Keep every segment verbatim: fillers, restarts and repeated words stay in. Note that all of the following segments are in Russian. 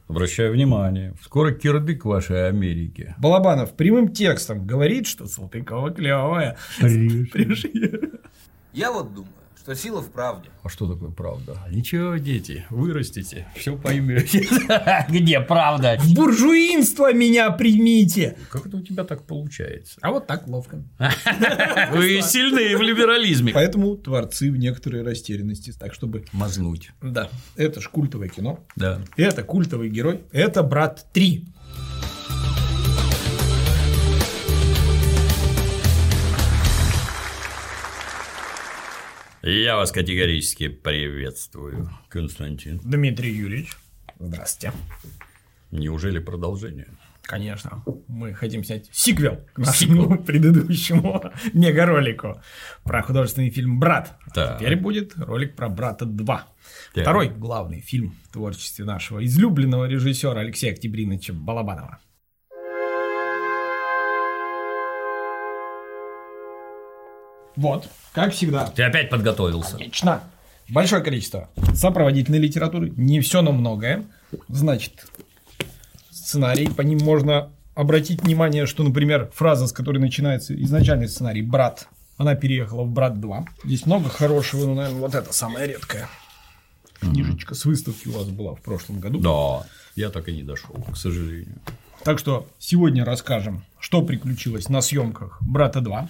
Обращаю внимание, скоро кирдык вашей Америки. Балабанов прямым текстом говорит, что Салтыкова клевая. Я вот думаю, что сила в правде. А что такое правда? Ничего, дети, вырастите, все поймете. Где правда? В буржуинство меня примите. Как это у тебя так получается? А вот так ловко. Вы сильны в либерализме. Поэтому творцы в некоторой растерянности, так чтобы мазнуть. Да, это ж культовое кино. Да. Это культовый герой. Это «Брат три». Я вас категорически приветствую, Константин. Дмитрий Юрьевич, здравствуйте. Неужели продолжение? Конечно. Мы хотим снять сиквел к нашему сиквел. предыдущему мегаролику про художественный фильм «Брат». А теперь будет ролик про «Брата два». Так. Второй главный фильм в творчестве нашего излюбленного режиссера Алексея Октябриновича Балабанова. Вот, как всегда. Ты опять подготовился. Конечно. Большое количество сопроводительной литературы, не все, но многое. Значит, сценарий, по ним можно обратить внимание, что, например, фраза, с которой начинается изначальный сценарий «Брат», она переехала в «Брат два». Здесь много хорошего, но, наверное, вот это самая редкая книжечка с выставки у вас была в прошлом году. Да, я так и не дошел, к сожалению. Так что сегодня расскажем, что приключилось на съемках «Брата два»,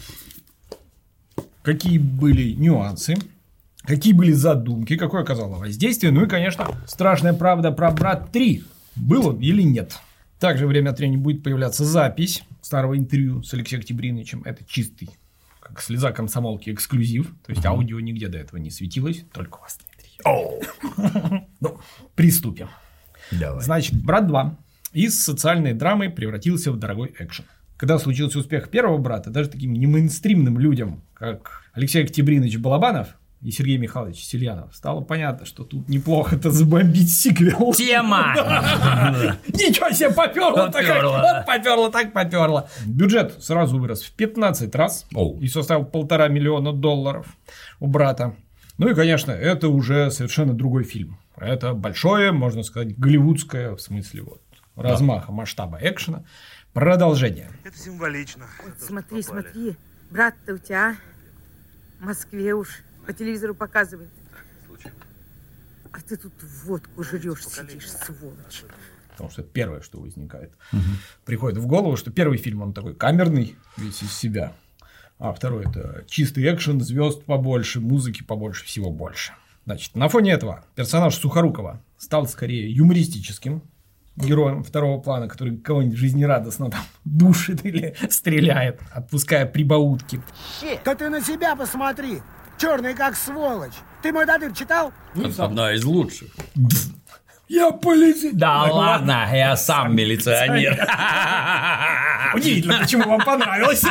какие были нюансы, какие были задумки, какое оказало воздействие, ну и, конечно, страшная правда про «Брат три». Был он или нет. Также время от времени будет появляться запись старого интервью с Алексеем Октябриновичем. Это чистый, как слеза комсомолки, эксклюзив. То есть, аудио нигде до этого не светилось, только у вас, Дмитрий. Ну, приступим. Давай. Значит, «Брат два» из социальной драмы превратился в дорогой экшен. Когда случился успех первого «Брата», даже таким немейнстримным людям, как Алексей Октябринович Балабанов и Сергей Михайлович Сельянов, стало понятно, что тут неплохо-то забомбить сиквел. Тема! Ничего себе, попёрло так, попёрло так, попёрло. Бюджет сразу вырос в пятнадцать раз и составил полтора миллиона долларов у «Брата». Ну и, конечно, это уже совершенно другой фильм. Это большое, можно сказать, голливудское, в смысле вот размаха, масштаба экшена. Продолжение. Это символично. Вот смотри, смотри, брат-то у тебя в Москве уж по телевизору показывает. Случай. А ты тут водку жрешь, сидишь, сволочь. Потому что это первое, что возникает. Угу. Приходит в голову, что первый фильм, он такой камерный, весь из себя. А второй – это чистый экшен, звезд побольше, музыки побольше, всего больше. Значит, на фоне этого персонаж Сухорукова стал скорее юмористическим героем второго плана, который кого-нибудь жизнерадостно там душит или стреляет, отпуская прибаутки. Да ты на себя посмотри! Черный как сволочь! Ты мой дадыр читал? Это одна из лучших. Я полицейский. Да ладно, я сам милиционер. Удивительно, почему вам понравилось.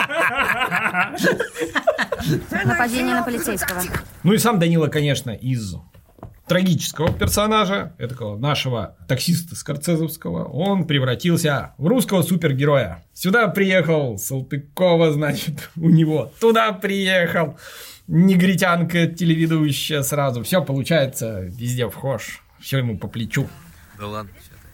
Нападение на полицейского. Ну и сам Данила, конечно, из трагического персонажа, этого нашего таксиста скорцезовского, он превратился в русского супергероя. Сюда приехал Салтыкова, значит, у него. Туда приехал негритянка телеведущая сразу. Все получается, везде вхож. Все ему по плечу. Да ладно.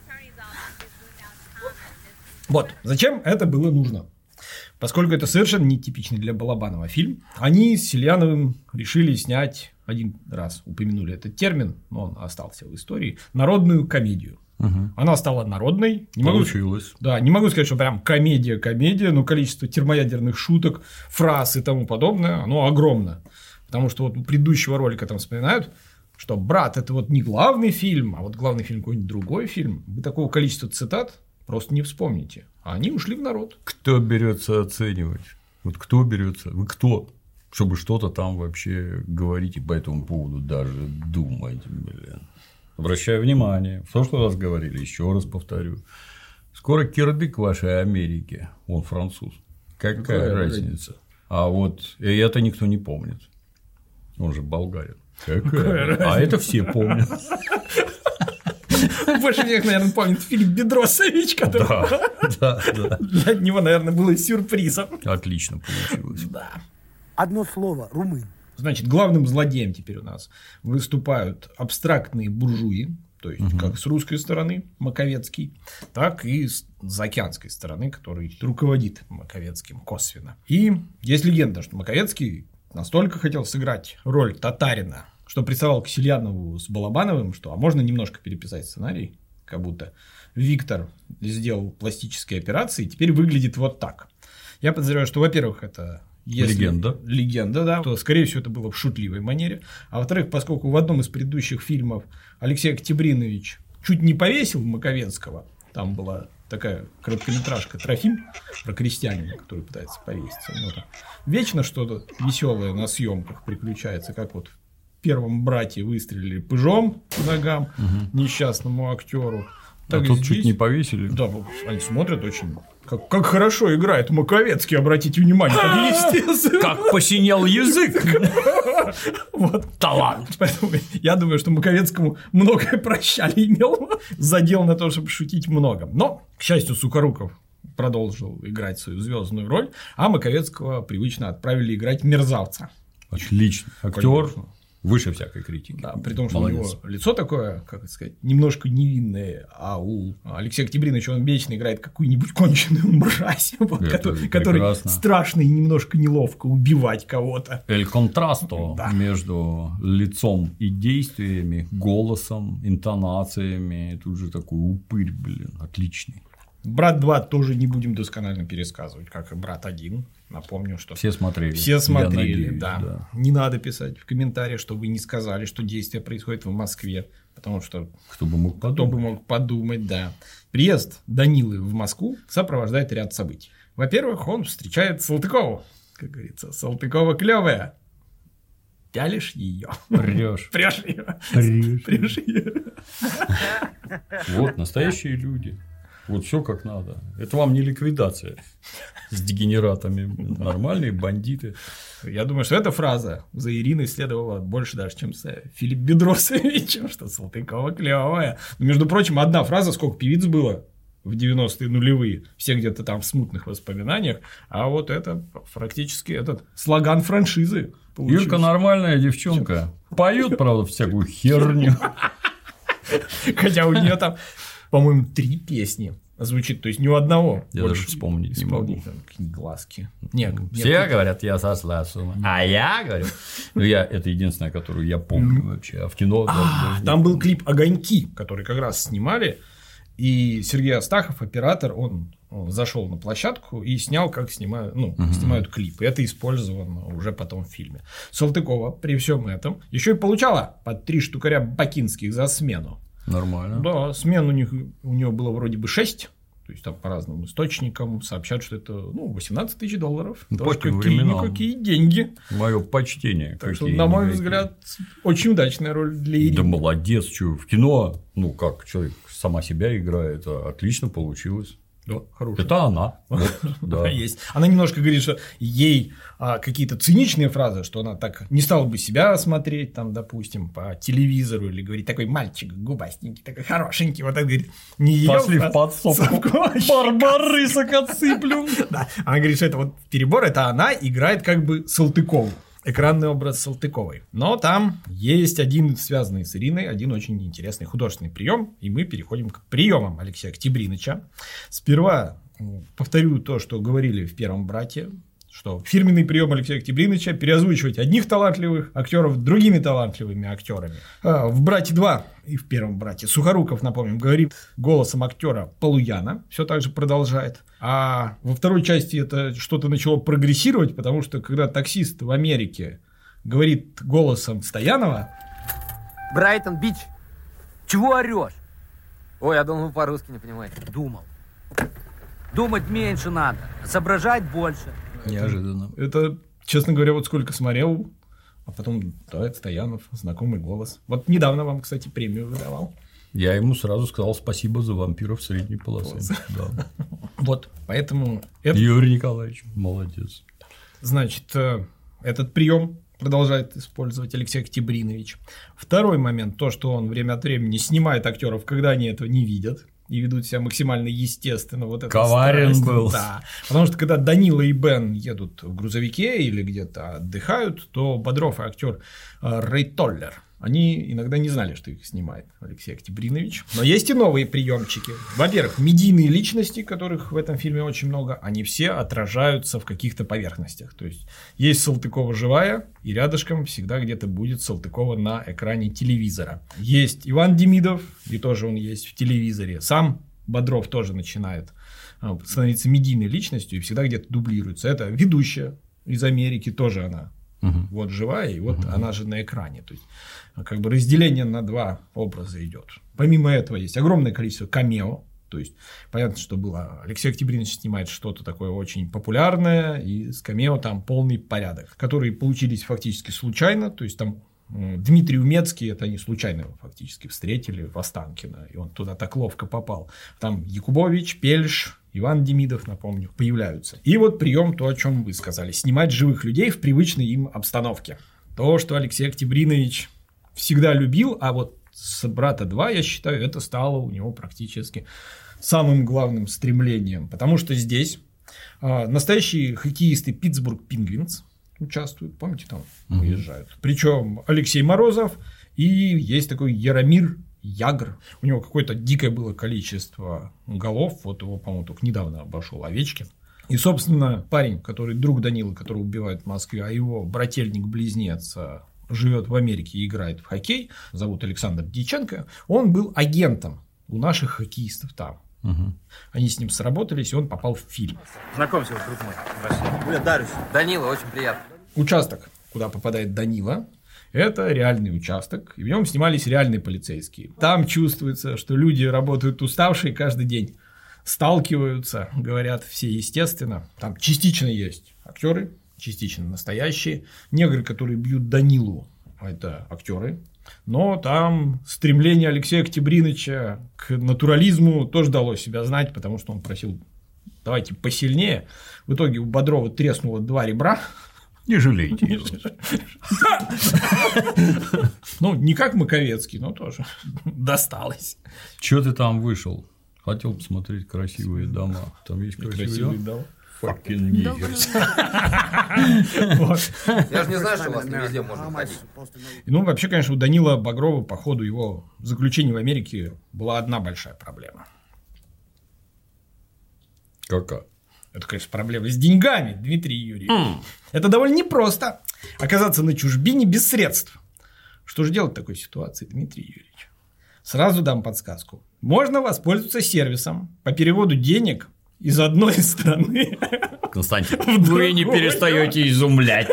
Вот, зачем это было нужно? Поскольку это совершенно нетипичный для Балабанова фильм, они с Сельяновым решили снять, один раз упомянули этот термин, но он остался в истории, народную комедию. Угу. Она стала народной. Не Получилось. Могу, да, не могу сказать, что прям комедия-комедия, но количество термоядерных шуток, фраз и тому подобное, оно огромно. Потому что вот у предыдущего ролика там вспоминают, что «Брат» – это вот не главный фильм, а вот главный фильм какой-нибудь другой фильм. Вы такого количества цитат просто не вспомните. А они ушли в народ. Кто берется оценивать? Вот кто берется? Вы кто? Чтобы что-то там вообще говорить и по этому поводу даже думать, блин. Обращаю внимание. В прошлый раз говорили, еще раз повторю. Скоро кирдык вашей Америки. Он француз. Какая, Какая разница? разница? А вот и это никто не помнит. Он же болгарин. Какая? Какая а это все помнят. Больше всех, наверное, помнит Филипп Бедросович, который да, да, да. для него, наверное, было сюрпризом. Отлично получилось. Да. Одно слово – румын. Значит, главным злодеем теперь у нас выступают абстрактные буржуи, То есть, угу. как с русской стороны Маковецкий, так и с заокеанской стороны, который руководит Маковецким косвенно. И есть легенда, что Маковецкий настолько хотел сыграть роль татарина, что приставал к Сельянову с Балабановым, что а можно немножко переписать сценарий, как будто Виктор сделал пластические операции, и теперь выглядит вот так. Я подозреваю, что, во-первых, это если легенда. Легенда, да, то, скорее всего, это было в шутливой манере. А во-вторых, поскольку в одном из предыдущих фильмов Алексей Октябринович чуть не повесил Маковецкого, там была такая короткометражка «Трофим» про крестьянина, который пытается повеситься. Ну, вечно что-то веселое на съемках приключается, как вот в «Первом брате» выстрелили пыжом по ногам угу. несчастному актеру. А тут здесь... чуть не повесили. Да, они смотрят очень... Как, как хорошо играет Маковецкий, обратите внимание, как естественно. Как посинел язык. Вот талант. Поэтому я думаю, что Маковецкому многое прощали, имел задел на то, чтобы шутить много. Но, к счастью, Сухоруков продолжил играть свою звездную роль, а Маковецкого привычно отправили играть мерзавца. Отлично. Актер выше всякой критики. Да, при том, что молодец. У него лицо такое, как это сказать, немножко невинное, а у Алексея Октябриновича он вечно играет какую-нибудь конченую мразь, вот, который, который страшно и немножко неловко убивать кого-то. Эль контрасто да. между лицом и действиями, голосом, интонациями. Тут же такой упырь, блин, отличный. «Брат два» тоже не будем досконально пересказывать, как и «Брат один». Напомню, что все смотрели. Все смотрели, надеюсь, да. да. Не надо писать в комментариях, что вы не сказали, что действие происходит в Москве, потому что кто бы мог подумать, кто бы мог подумать, да. Приезд Данилы в Москву сопровождает ряд событий. Во-первых, он встречает Салтыкову, как говорится, Салтыкова клевая. Пялишь ее. Прешь. Прешь ее. Прешь ее. Вот настоящие люди. Вот все как надо. Это вам не ликвидация с дегенератами. Нормальные бандиты. Я думаю, что эта фраза за Ириной следовала больше даже, чем с Филипп Бедросовичем, что Салтыкова клевая. Но, между прочим, одна фраза, сколько певиц было в девяностые нулевые. Все где-то там в смутных воспоминаниях. А вот это практически этот слоган франшизы получился. Юлька нормальная девчонка. Поют, правда, всякую херню. Хотя у нее там, по-моему, три песни звучит, то есть ни у одного. Я даже вспомнить не могу. Глазки. Нет, все нет, говорят, я сошла с ума. А я говорю, ну я это единственное, которую я помню вообще. А в кино а, там был клип «Огоньки», который как раз снимали, и Сергей Астахов, оператор, он, он зашел на площадку и снял, как снимают, ну, угу. снимают клип. И это использовано уже потом в фильме. Салтыкова при всем этом еще и получала по три штукаря бакинских за смену. Нормально. Да, смен у них у него было вроде бы шесть. То есть там по разным источникам сообщат, что это ну, восемнадцать тысяч долларов. Ну, по какие, какие деньги. Мое почтение. Так что, на мой взгляд, очень удачная роль для Ирины. Да молодец, что в кино, ну как человек сама себя играет, отлично получилось. Да, хорошая. Это она. Вот, да. Есть. Она немножко говорит, что ей а, какие-то циничные фразы, что она так не стала бы себя смотреть, там, допустим, по телевизору, или говорить, такой мальчик губастенький, такой хорошенький, вот так говорит, не ее. Пошли в подсобку, барбарысок отсыплю. Да. Она говорит, что это вот перебор, это она играет как бы Салтыкову. Экранный образ Салтыковой. Но там есть один, связанный с Ириной, один очень интересный художественный прием, и мы переходим к приемам Алексея Октябриновича. Сперва повторю то, что говорили в «Первом брате», что фирменный прием Алексея Октябриновича переозвучивать одних талантливых актеров другими талантливыми актерами. А в «Брате два» и в «Первом брате» Сухоруков, напомним, говорит голосом актера Полуяна, все так же продолжает. А во второй части это что-то начало прогрессировать, потому что когда таксист в Америке говорит голосом Стоянова: Брайтон-Бич, чего орешь? Ой, я думал, вы по-русски не понимаете. Думал. Думать меньше надо, соображать больше. Неожиданно. Это, честно говоря, вот сколько смотрел, а потом, да, это Стоянов, знакомый голос. Вот недавно вам, кстати, премию выдавал. Я ему сразу сказал спасибо за «Вампиров средней полосы». Да. Вот, поэтому... Это... Юрий Николаевич, молодец. Значит, этот прием продолжает использовать Алексей Октябринович. Второй момент, то, что он время от времени снимает актеров, когда они этого не видят. И ведут себя максимально естественно. Вот коварен был. Да. Потому что когда Данила и Бен едут в грузовике или где-то отдыхают, то Бодров и актер Рэй Толлер, они иногда не знали, что их снимает Алексей Октябринович. Но есть и новые приемчики. Во-первых, медийные личности, которых в этом фильме очень много, они все отражаются в каких-то поверхностях. То есть, есть Салтыкова живая, и рядышком всегда где-то будет Салтыкова на экране телевизора. Есть Иван Демидов, и тоже он есть в телевизоре. Сам Бодров тоже начинает становиться медийной личностью и всегда где-то дублируется. Это ведущая из Америки, тоже она. Uh-huh. Вот живая, и вот uh-huh. она же на экране. То есть, как бы разделение на два образа идет. Помимо этого, есть огромное количество камео. То есть, понятно, что было. Алексей Октябринович снимает что-то такое очень популярное, и с камео там полный порядок, которые получились фактически случайно. То есть, там Дмитрий Умецкий, это они случайно его фактически встретили в Останкино, и он туда так ловко попал. Там Якубович, Пельш, Иван Демидов, напомню, появляются. И вот прием, то, о чем вы сказали, снимать живых людей в привычной им обстановке. То, что Алексей Октябринович всегда любил, а вот с «Брата два», я считаю, это стало у него практически самым главным стремлением. Потому что здесь а, настоящие хоккеисты Питтсбург Пингвинс участвуют, помните, там uh-huh. уезжают. Причем Алексей Морозов и есть такой Яромир Ягр. У него какое-то дикое было количество голов. Вот его, по-моему, только недавно обошел Овечкин. И, собственно, парень, который друг Данилы, который убивает в Москве, а его брательник-близнец живет в Америке и играет в хоккей, зовут Александр Дьяченко, он был агентом у наших хоккеистов там. Угу. Они с ним сработались, и он попал в фильм. Знакомься, друг мой. Привет, Дарюш. Данила, очень приятно. Участок, куда попадает Данила, это реальный участок, и в нем снимались реальные полицейские. Там чувствуется, что люди работают уставшие каждый день, сталкиваются, говорят все естественно. Там частично есть актеры, частично настоящие. Негры, которые бьют Данилу, это актеры. Но там стремление Алексея Октябриновича к натурализму тоже дало себя знать, потому что он просил: давайте посильнее. В итоге у Бодрова треснуло два ребра. Не жалейте. Ну, не как Маковецкий, но тоже досталось. Чё ты там вышел? Хотел посмотреть красивые дома. Там есть красивые дома. Fucking niggers. Я же не знаю, что у вас не везде можно ходить. Ну, вообще, конечно, у Данила Багрова по ходу его заключения в Америке была одна большая проблема. Какая? Это, конечно, проблема с деньгами, Дмитрий Юрьевич. Mm. Это довольно непросто оказаться на чужбине без средств. Что же делать в такой ситуации, Дмитрий Юрьевич? Сразу дам подсказку. Можно воспользоваться сервисом по переводу денег из одной страны. Константин, вы не перестаете изумлять.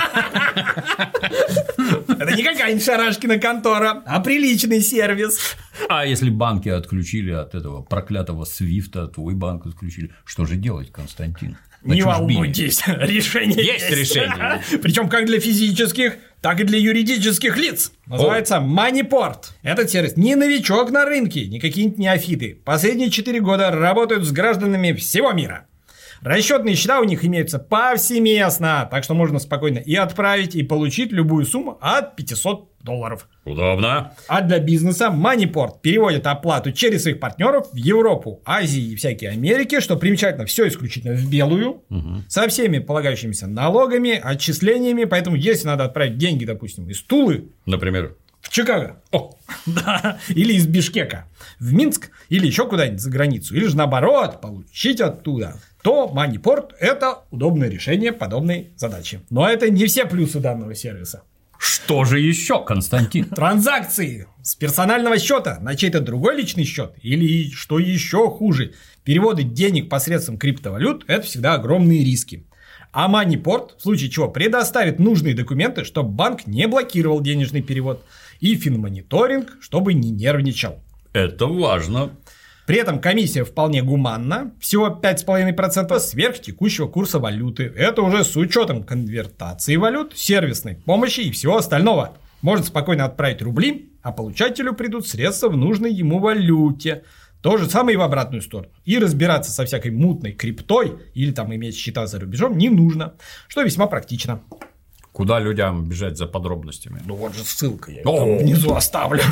Это не какая-нибудь Шарашкина контора, а приличный сервис. А если банки отключили от этого проклятого свифта, твой банк отключили, что же делать, Константин? На не чужбине? волнуйтесь, решение есть. Есть решение. Причем как для физических, так и для юридических лиц. Называется Moneyport. Этот сервис не новичок на рынке, не какие-нибудь неофиты. Последние четыре года работают с гражданами всего мира. Расчетные счета у них имеются повсеместно, так что можно спокойно и отправить, и получить любую сумму от пятисот долларов. Удобно. А для бизнеса Moneyport переводит оплату через своих партнеров в Европу, Азию и всякие Америки, что примечательно, все исключительно в белую, угу. со всеми полагающимися налогами, отчислениями. Поэтому, если надо отправить деньги, допустим, из Тулы, например, в Чикаго, О, да, или из Бишкека в Минск, или еще куда-нибудь за границу, или же наоборот, получить оттуда, то Moneyport – это удобное решение подобной задачи. Но это не все плюсы данного сервиса. Что же еще, Константин? Транзакции с персонального счета на чей-то другой личный счет, или, что еще хуже, переводы денег посредством криптовалют – это всегда огромные риски. А Moneyport, в случае чего, предоставит нужные документы, чтобы банк не блокировал денежный перевод, и финмониторинг, чтобы не нервничал. Это важно. При этом комиссия вполне гуманна, всего пять целых пять десятых процента сверх текущего курса валюты. Это уже с учетом конвертации валют, сервисной помощи и всего остального. Можно спокойно отправить рубли, а получателю придут средства в нужной ему валюте. То же самое и в обратную сторону. И разбираться со всякой мутной криптой или там иметь счета за рубежом не нужно, что весьма практично. Куда людям бежать за подробностями? Ну вот же ссылка, я там внизу оставлю.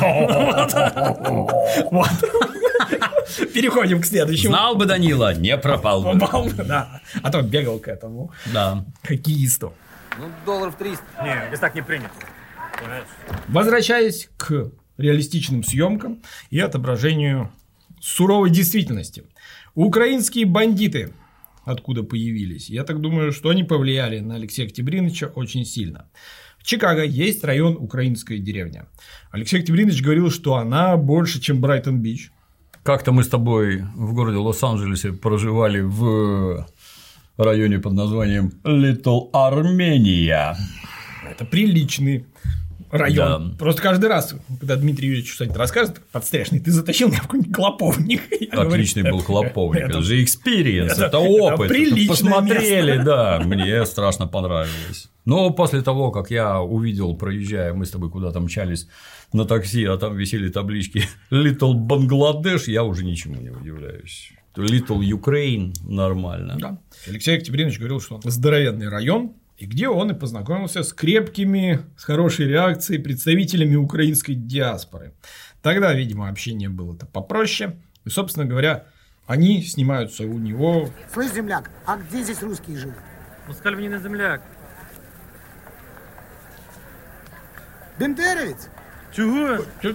Переходим к следующему. Знал бы Данила, не пропал бы. Да. А то бегал к этому да. хоккеисту. Ну, долларов триста. Не, здесь так не принято. Возвращаясь к реалистичным съемкам и отображению суровой действительности. Украинские бандиты откуда появились? Я так думаю, что они повлияли на Алексея Октябриновича очень сильно. В Чикаго есть район Украинская деревня. Алексей Октябринович говорил, что она больше, чем Брайтон-Бич. Как-то мы с тобой в городе Лос-Анджелесе проживали в районе под названием Little Armenia. Это приличный район. Да. Просто каждый раз, когда Дмитрий Юрьевич что-нибудь расскажет, подстряшный, ты затащил меня в какой-нибудь клоповник. Отличный был клоповник. Это же experience, это, это опыт. Это посмотрели, место. Да, мне страшно понравилось. Но после того, как я увидел, проезжая, мы с тобой куда-то мчались на такси, а там висели таблички Little Бангладеш, я уже ничему не удивляюсь. Little Ukraine нормально. Да. Алексей Октябринович говорил, что он здоровенный район, и где он и познакомился с крепкими, с хорошей реакцией представителями украинской диаспоры. Тогда, видимо, общение было-то попроще. И, собственно говоря, они снимаются у него. Слышь, земляк, а где здесь русские живут? Пускай мне на земляк. Бендеровец? Чего?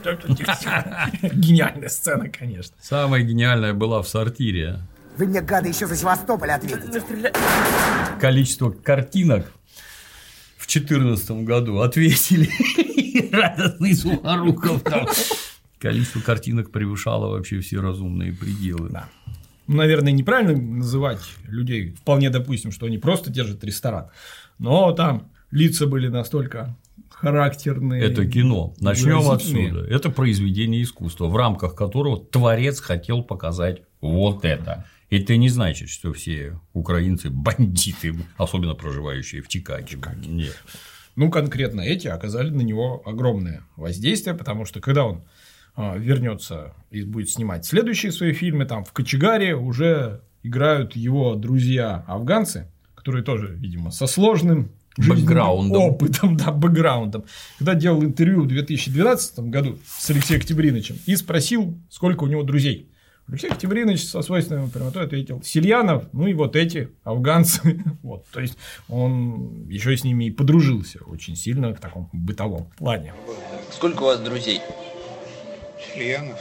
Гениальная сцена, конечно. Самая гениальная была в сортире. Вы мне, гады, еще за Севастополь ответите. Количество картинок в две тысячи четырнадцатом году ответили. Радостный Сухоруков там. Количество картинок превышало вообще все разумные пределы. Да. Наверное, неправильно называть людей. Вполне допустим, что они просто держат ресторан. Но там лица были настолько характерные. Это кино. Начнем отсюда. Это произведение искусства, в рамках которого творец хотел показать вот это. Это не значит, что все украинцы бандиты, особенно проживающие в Чикаго. Чикаго. Нет. Ну, конкретно эти оказали на него огромное воздействие, потому что когда он вернется и будет снимать следующие свои фильмы, там в Кочегаре уже играют его друзья-афганцы, которые тоже, видимо, со сложным бэкграундом. опытом, да, бэкграундом. Когда делал интервью в две тысячи двенадцатом году с Алексеем Октябриновичем и спросил, сколько у него друзей. Алексей Октябринович со свойственной прямотой ответил: Сельянов, ну и вот эти афганцы. Вот, то есть он еще с ними и подружился очень сильно в таком бытовом плане. Сколько у вас друзей? Сельянов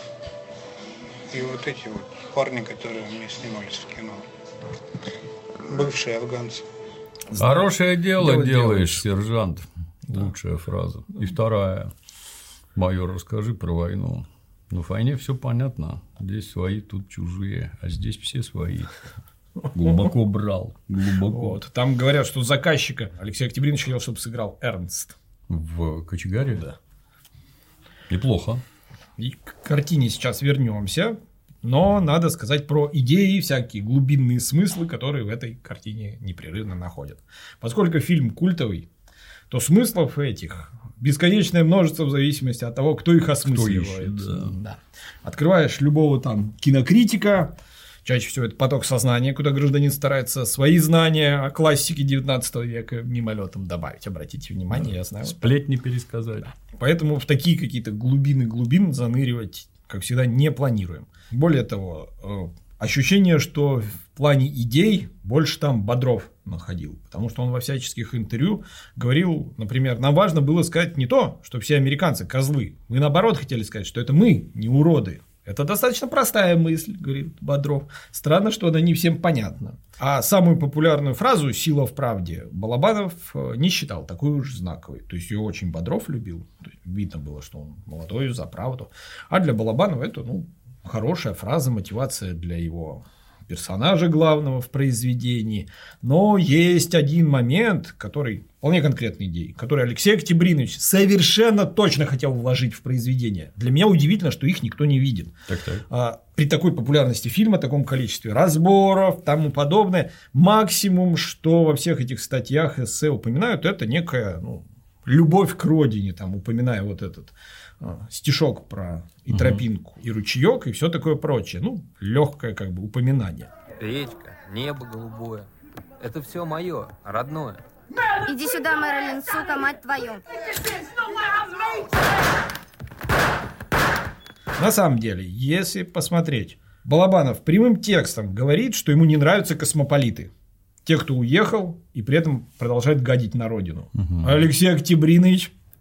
и вот эти вот парни, которые мне снимались в кино. Бывшие афганцы. Хорошее дело дело делаешь, сержант. Лучшая фраза. И вторая. Майор, расскажи про войну. Ну, в войне все понятно. Здесь свои, тут чужие, а здесь все свои. Глубоко брал. Глубоко. Вот. Там говорят, что заказчика Алексей Октябринович хотел, чтобы сыграл Эрнст. В Кочегаре? Да. Неплохо. И к картине сейчас вернемся. Но надо сказать про идеи, всякие глубинные смыслы, которые в этой картине непрерывно находят. Поскольку фильм культовый, то смыслов этих бесконечное множество в зависимости от того, кто их осмысливает. Кто ищет, да. Да. Открываешь любого там кинокритика, чаще всего это поток сознания, куда гражданин старается свои знания о классике девятнадцатого века мимолетом добавить. Обратите внимание, да. Я знаю. Сплетни пересказать. Да. Поэтому в такие какие-то глубины глубин заныривать, как всегда, не планируем. Более того, ощущение, что в плане идей больше там Бодров находил, потому что он во всяческих интервью говорил, например, нам важно было сказать не то, что все американцы козлы, мы наоборот хотели сказать, что это мы, не уроды. Это достаточно простая мысль, говорит Бодров. Странно, что она не всем понятна. А самую популярную фразу «сила в правде» Балабанов не считал такой уж знаковой. То есть ее очень Бодров любил. Видно было, что он молодой, за правду. А для Балабанова это, ну, хорошая фраза, мотивация для его персонажа главного в произведении. Но есть один момент, который вполне конкретной идеи, который Алексей Октябринович совершенно точно хотел вложить в произведение. Для меня удивительно, что их никто не видит. Так, так. А, при такой популярности фильма, таком количестве разборов и тому подобное, максимум, что во всех этих статьях, эссе упоминают, это некая, ну, любовь к родине, там, упоминая вот этот а, стишок про и тропинку, и ручеек, и все такое прочее. Ну, легкое как бы упоминание. Речка, небо голубое. Это все мое, родное. Иди сюда, Мэрилин, сука, мать твою. На самом деле, если посмотреть, Балабанов прямым текстом говорит, что ему не нравятся космополиты. Те, кто уехал и при этом продолжает гадить на родину. Угу. Алексей Октябринович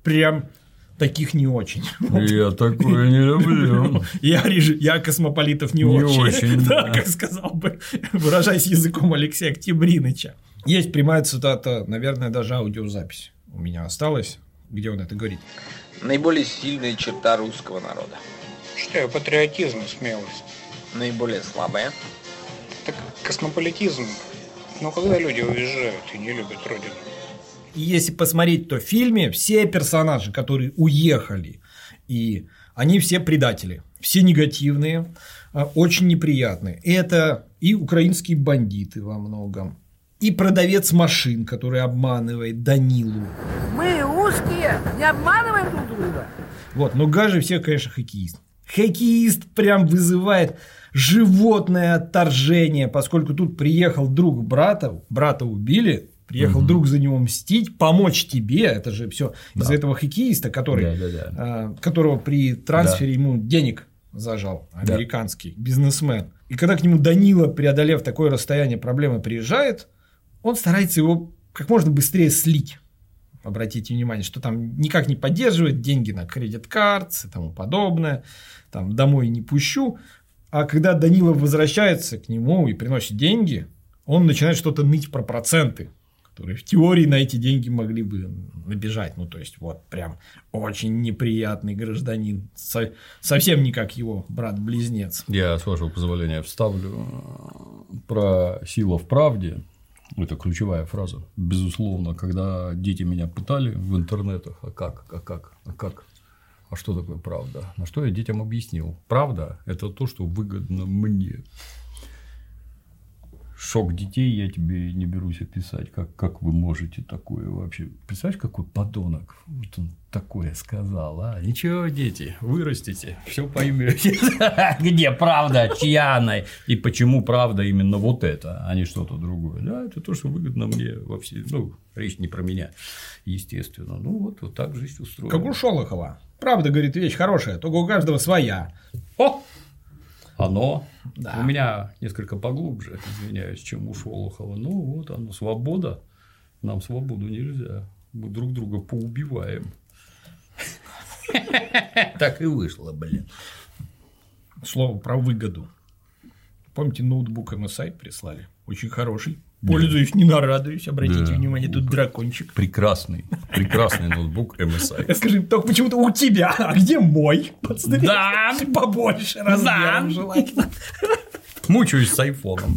прям таких не очень. Я такое не люблю. Я, я космополитов не, не очень. очень да, да. Как сказал бы, выражаясь языком Алексея Октябриныча. Есть прямая цитата, наверное, даже аудиозапись у меня осталась, где он это говорит. Наиболее сильная черта русского народа. Считаю, патриотизм и смелость. Наиболее слабая. Так космополитизм. Но когда люди уезжают и не любят родину. И если посмотреть, то в фильме все персонажи, которые уехали, и они все предатели, все негативные, очень неприятные. Это и украинские бандиты во многом, и продавец машин, который обманывает Данилу. Мы узкие, не обманываем друг друга. Вот, но гаже всех, конечно, хоккеист. Хоккеист прям вызывает животное отторжение, поскольку тут приехал друг брата, брата убили, приехал угу. друг за него мстить, помочь тебе, это же все да. из-за этого хоккеиста, который, да, да, да. которого при трансфере да. ему денег зажал, американский да. бизнесмен. И когда к нему Данила, преодолев такое расстояние проблемы, приезжает, он старается его как можно быстрее слить. Обратите внимание, что там никак не поддерживает деньги на кредит-карт и тому подобное, там домой не пущу. А когда Данила возвращается к нему и приносит деньги, он начинает что-то ныть про проценты, которые в теории на эти деньги могли бы набежать. Ну, то есть, вот прям очень неприятный гражданин, Со- совсем не как его брат-близнец. Я, с вашего позволения, вставлю про «сила в правде». Это ключевая фраза. Безусловно, когда дети меня пытали в интернетах, а как, а как, а как, а что такое правда? На что я детям объяснил? Правда – это то, что выгодно мне. Шок детей я тебе не берусь описать, как, как вы можете такое вообще. Представляешь, какой подонок? Вот он такое сказал, а? Ничего, дети, вырастите, все поймете. Где правда, чья она? И почему правда именно вот это, а не что-то другое? Да, это то, что выгодно мне во все. Ну, речь не про меня, естественно. Ну, вот, вот так жизнь устроена. Как у Шолохова. Правда, говорит, вещь хорошая, только у каждого своя. О! Оно да. у меня несколько поглубже, извиняюсь, чем у Шолохова. Ну, вот оно, свобода. Нам свободу нельзя. Мы друг друга поубиваем. Так и вышло, блин. Слово про выгоду. Помните, ноутбук эм эс ай прислали? Очень хороший. Пользуюсь, не нарадуюсь. Обратите да. внимание, тут дракончик. Прекрасный, прекрасный ноутбук эм эс ай. Я скажи, только почему-то у тебя, а где мой? Подставь. Да, побольше размером желательно. Мучаюсь с айфоном.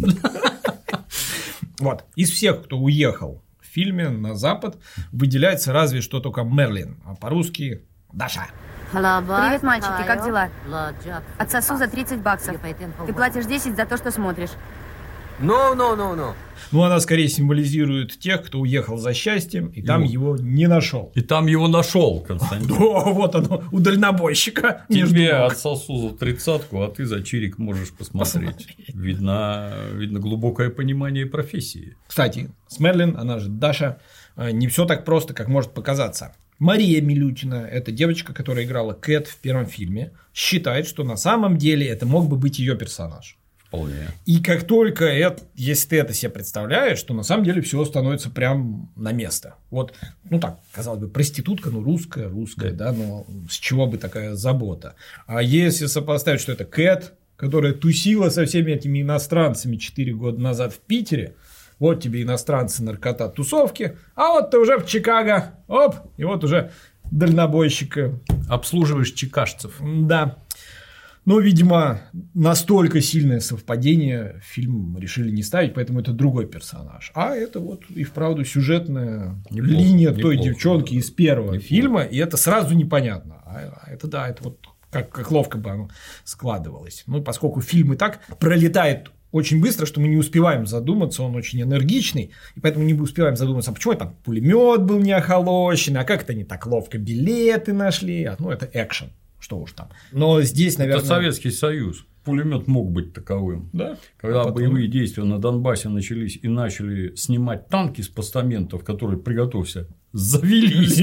Вот, из всех, кто уехал в фильме на Запад, выделяется разве что только Мерлин, а по-русски Даша. Привет, мальчики, как дела? Отсосу за тридцать баксов. Ты платишь десять за то, что смотришь. Ну, ну, ну, ну. Ну, она скорее символизирует тех, кто уехал за счастьем, и там его, его не нашел. И там его нашел, Константин. Да, вот оно, у дальнобойщика. Тебе отсосу за тридцатку, а ты за чирик можешь посмотреть. Видно, видно глубокое понимание профессии. Кстати, с Мерлин, она же Даша, не все так просто, как может показаться. Мария Милютина, это девочка, которая играла Кэт в первом фильме, считает, что на самом деле это мог бы быть ее персонаж. Вполне. И как только это, если ты это себе представляешь, то на самом деле все становится прям на место. Вот, ну так, казалось бы, проститутка, ну русская, русская, да, да, но с чего бы такая забота. А если сопоставить, что это Кэт, которая тусила со всеми этими иностранцами четыре года назад в Питере, вот тебе иностранцы, наркота, тусовки, а вот ты уже в Чикаго, оп, и вот уже дальнобойщика. Обслуживаешь чикашцев. Да. Но, видимо, настолько сильное совпадение фильм решили не ставить, поэтому это другой персонаж. А это вот и вправду сюжетная неплохо, линия неплохо, той девчонки да. из первого неплохо. фильма, и это сразу непонятно. А это да, это вот как, как ловко бы оно складывалось. Ну, поскольку фильм и так пролетает очень быстро, что мы не успеваем задуматься, он очень энергичный, и поэтому не успеваем задуматься, а почему там пулемет был не охолощенный, а как это они так ловко билеты нашли, ну, это экшен. Что уж там. Но здесь, наверное... Это Советский Союз. Пулемет мог быть таковым. Да? Когда а потом... боевые действия на Донбассе начались и начали снимать танки с постаментов, которые, приготовься, завелись.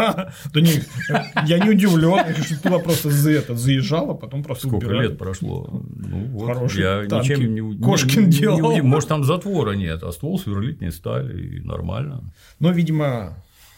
Я не удивлен, что туда просто заезжало, потом просто Сколько лет прошло? Хорошие танки. Ничем не Кошкин делал. Может, там затвора нет, а ствол сверлить не стали, и нормально. Но, видимо...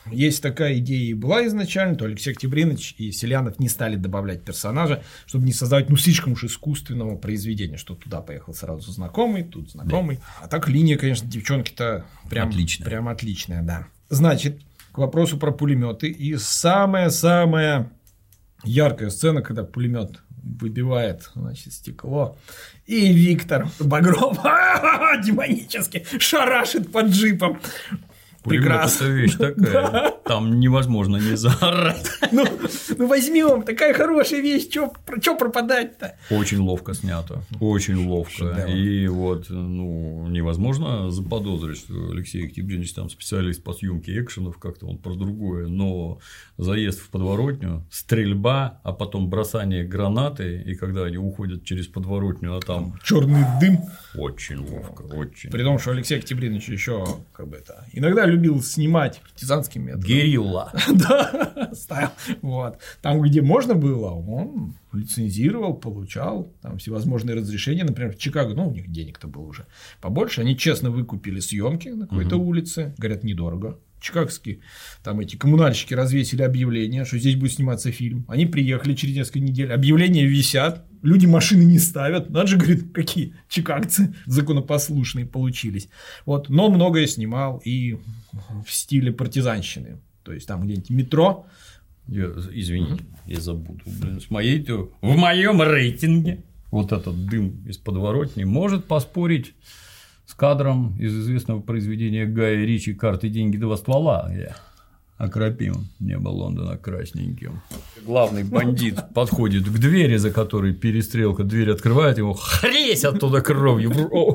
Есть такая идея и была изначально, то Алексей Октябринович и Селянов не стали добавлять персонажа, чтобы не создавать ну, слишком уж искусственного произведения, что туда поехал сразу знакомый, тут знакомый. Да. А так линия, конечно, девчонки-то прям отличная. прям отличная, да. Значит, к вопросу про пулеметы. И самая-самая яркая сцена, когда пулемет выбивает, значит, стекло, и Виктор Багров демонически шарашит под джипом. Прекрасно. Это вещь такая. Да. Там невозможно не заорать. Ну, ну возьмем, такая хорошая вещь, что пропадать-то? Очень ловко снято. Очень ловко. Шедевр. И вот ну, невозможно заподозрить, что Алексей Октябринович там специалист по съемке экшенов, как-то он про другое, но заезд в подворотню, стрельба, а потом бросание гранаты, и когда они уходят через подворотню, а там черный дым. Очень ловко, очень. При том, что Алексей Октябринович еще как бы это иногда любил снимать партизанским методом. Герилла. Да, ставил. Вот. Там, где можно было, он лицензировал, получал там всевозможные разрешения. Например, в Чикаго, ну, у них денег-то было уже побольше. Они честно выкупили съемки на какой-то угу. улице. Говорят, недорого. Чикагские там эти коммунальщики развесили объявление, что здесь будет сниматься фильм. Они приехали через несколько недель. Объявления висят. Люди машины не ставят. Надо же, говорит, какие чикагцы законопослушные получились. Вот. Но многое снимал и в стиле партизанщины. То есть, там где-нибудь метро. Я, извини, mm-hmm. я забуду. Блин, с моей -то... В моем рейтинге вот этот дым из подворотни может поспорить с кадром из известного произведения Гая Ричи «Карты, деньги, два ствола», где окропим небо Лондона красненьким. Главный бандит подходит к двери, за которой перестрелка, дверь открывает, его хресь оттуда кровью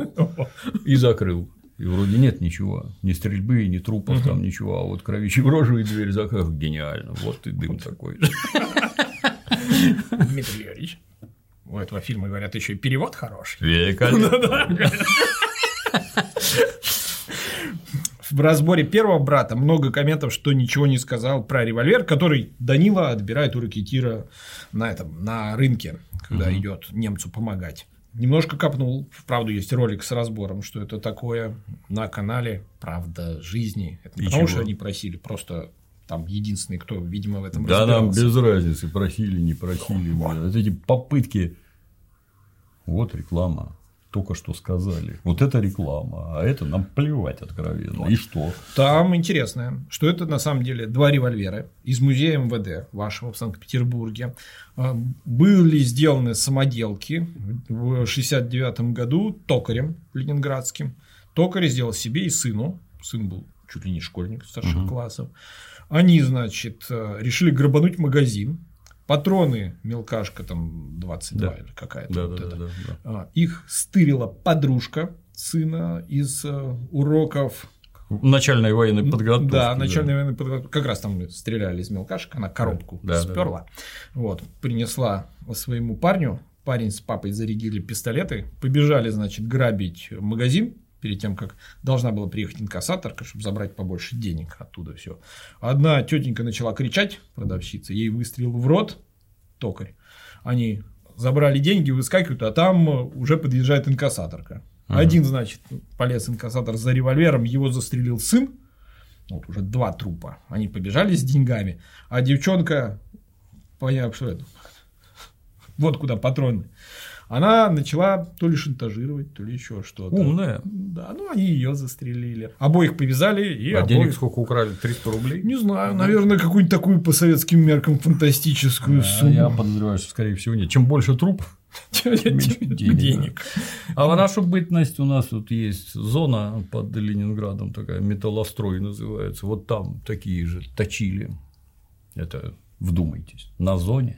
и закрыл. И вроде нет ничего, ни стрельбы, ни трупов, угу. там ничего, а вот кровищей в рожу и дверь закрыл. Гениально, вот и дым такой. Дмитрий Юрьевич, у этого фильма, говорят, еще и перевод хороший. Великолепно. В разборе первого брата много комментов, что ничего не сказал про револьвер, который Данила отбирает у рэкетира на этом, на рынке, когда угу. идет немцу помогать. Немножко копнул, вправду есть ролик с разбором, что это такое на канале «Правда жизни». Это не потому, что они просили, просто там единственный, кто, видимо, в этом да, разбирался. Да, нам без разницы, просили, не просили. Вот эти попытки. Вот реклама. Только что сказали. Вот это реклама, а это нам плевать откровенно. Вот. И что? Там интересное, что это на самом деле два револьвера из музея эм вэ дэ вашего в Санкт-Петербурге. Были сделаны самоделки в шестьдесят девятом году токарем ленинградским. Токарь сделал себе и сыну. Сын был чуть ли не школьник старших угу. классов. Они, значит, решили грабануть магазин. Патроны мелкашка там двадцать два да. или какая-то. Да, вот да, это. Да, да, да. Их стырила подружка сына из уроков начальной военной подготовки. Да, начальной да. военной подготовки. Как раз там стреляли из мелкашек, она коробку да, сперла. Да, да. Вот, принесла своему парню. Парень с папой зарядили пистолеты, побежали, значит, грабить магазин. Перед тем, как должна была приехать инкассаторка, чтобы забрать побольше денег оттуда все. Одна тетенька начала кричать, продавщица, ей выстрелил в рот токарь. Они забрали деньги, выскакивают, а там уже подъезжает инкассаторка. Угу. Один, значит, полез инкассатор за револьвером, его застрелил сын. Вот уже два трупа. Они побежали с деньгами, а девчонка, поняв, что это, вот куда патроны. Она начала то ли шантажировать, то ли еще что-то. Умная. Да, ну они ее застрелили. Обоих повязали и а обоих... денег сколько украли? триста рублей? Не знаю, наверное, какую-нибудь такую по советским меркам фантастическую а, сумму. Я подозреваю, что, скорее всего, нет. Чем больше труп, тем меньше денег. А в нашу бытность у нас тут есть зона под Ленинградом, такая металлострой называется. Вот там такие же точили. Это вдумайтесь, на зоне.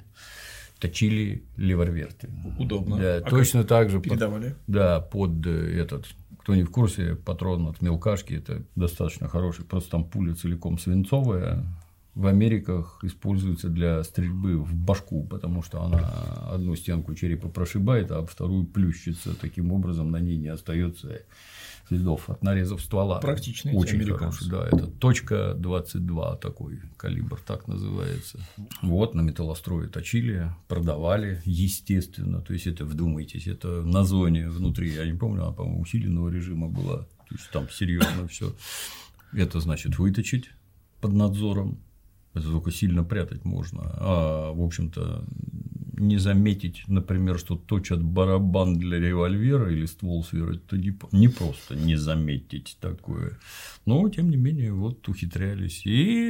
Точили револьверты. Удобно. Да, а точно так же. Передавали? Под, да, под этот. Кто не в курсе, патрон от мелкашки это достаточно хороший. Просто там пуля целиком свинцовая. В Америках используется для стрельбы в башку, потому что она одну стенку черепа прошибает, а вторую плющится. Таким образом, на ней не остается следов от нарезов ствола. Практичные очень хороший. Да, это точка двадцать два такой калибр, так называется. Вот на металлострое точили, продавали, естественно. То есть это, вдумайтесь, это на зоне внутри. Я не помню, она, по-моему, усиленного режима была. То есть там серьезно все. Это значит выточить. под надзором. Это только сильно прятать можно. А, в общем-то, не заметить, например, что точат барабан для револьвера или ствол сверать, это не, не просто не заметить такое. Но, тем не менее, вот ухитрялись.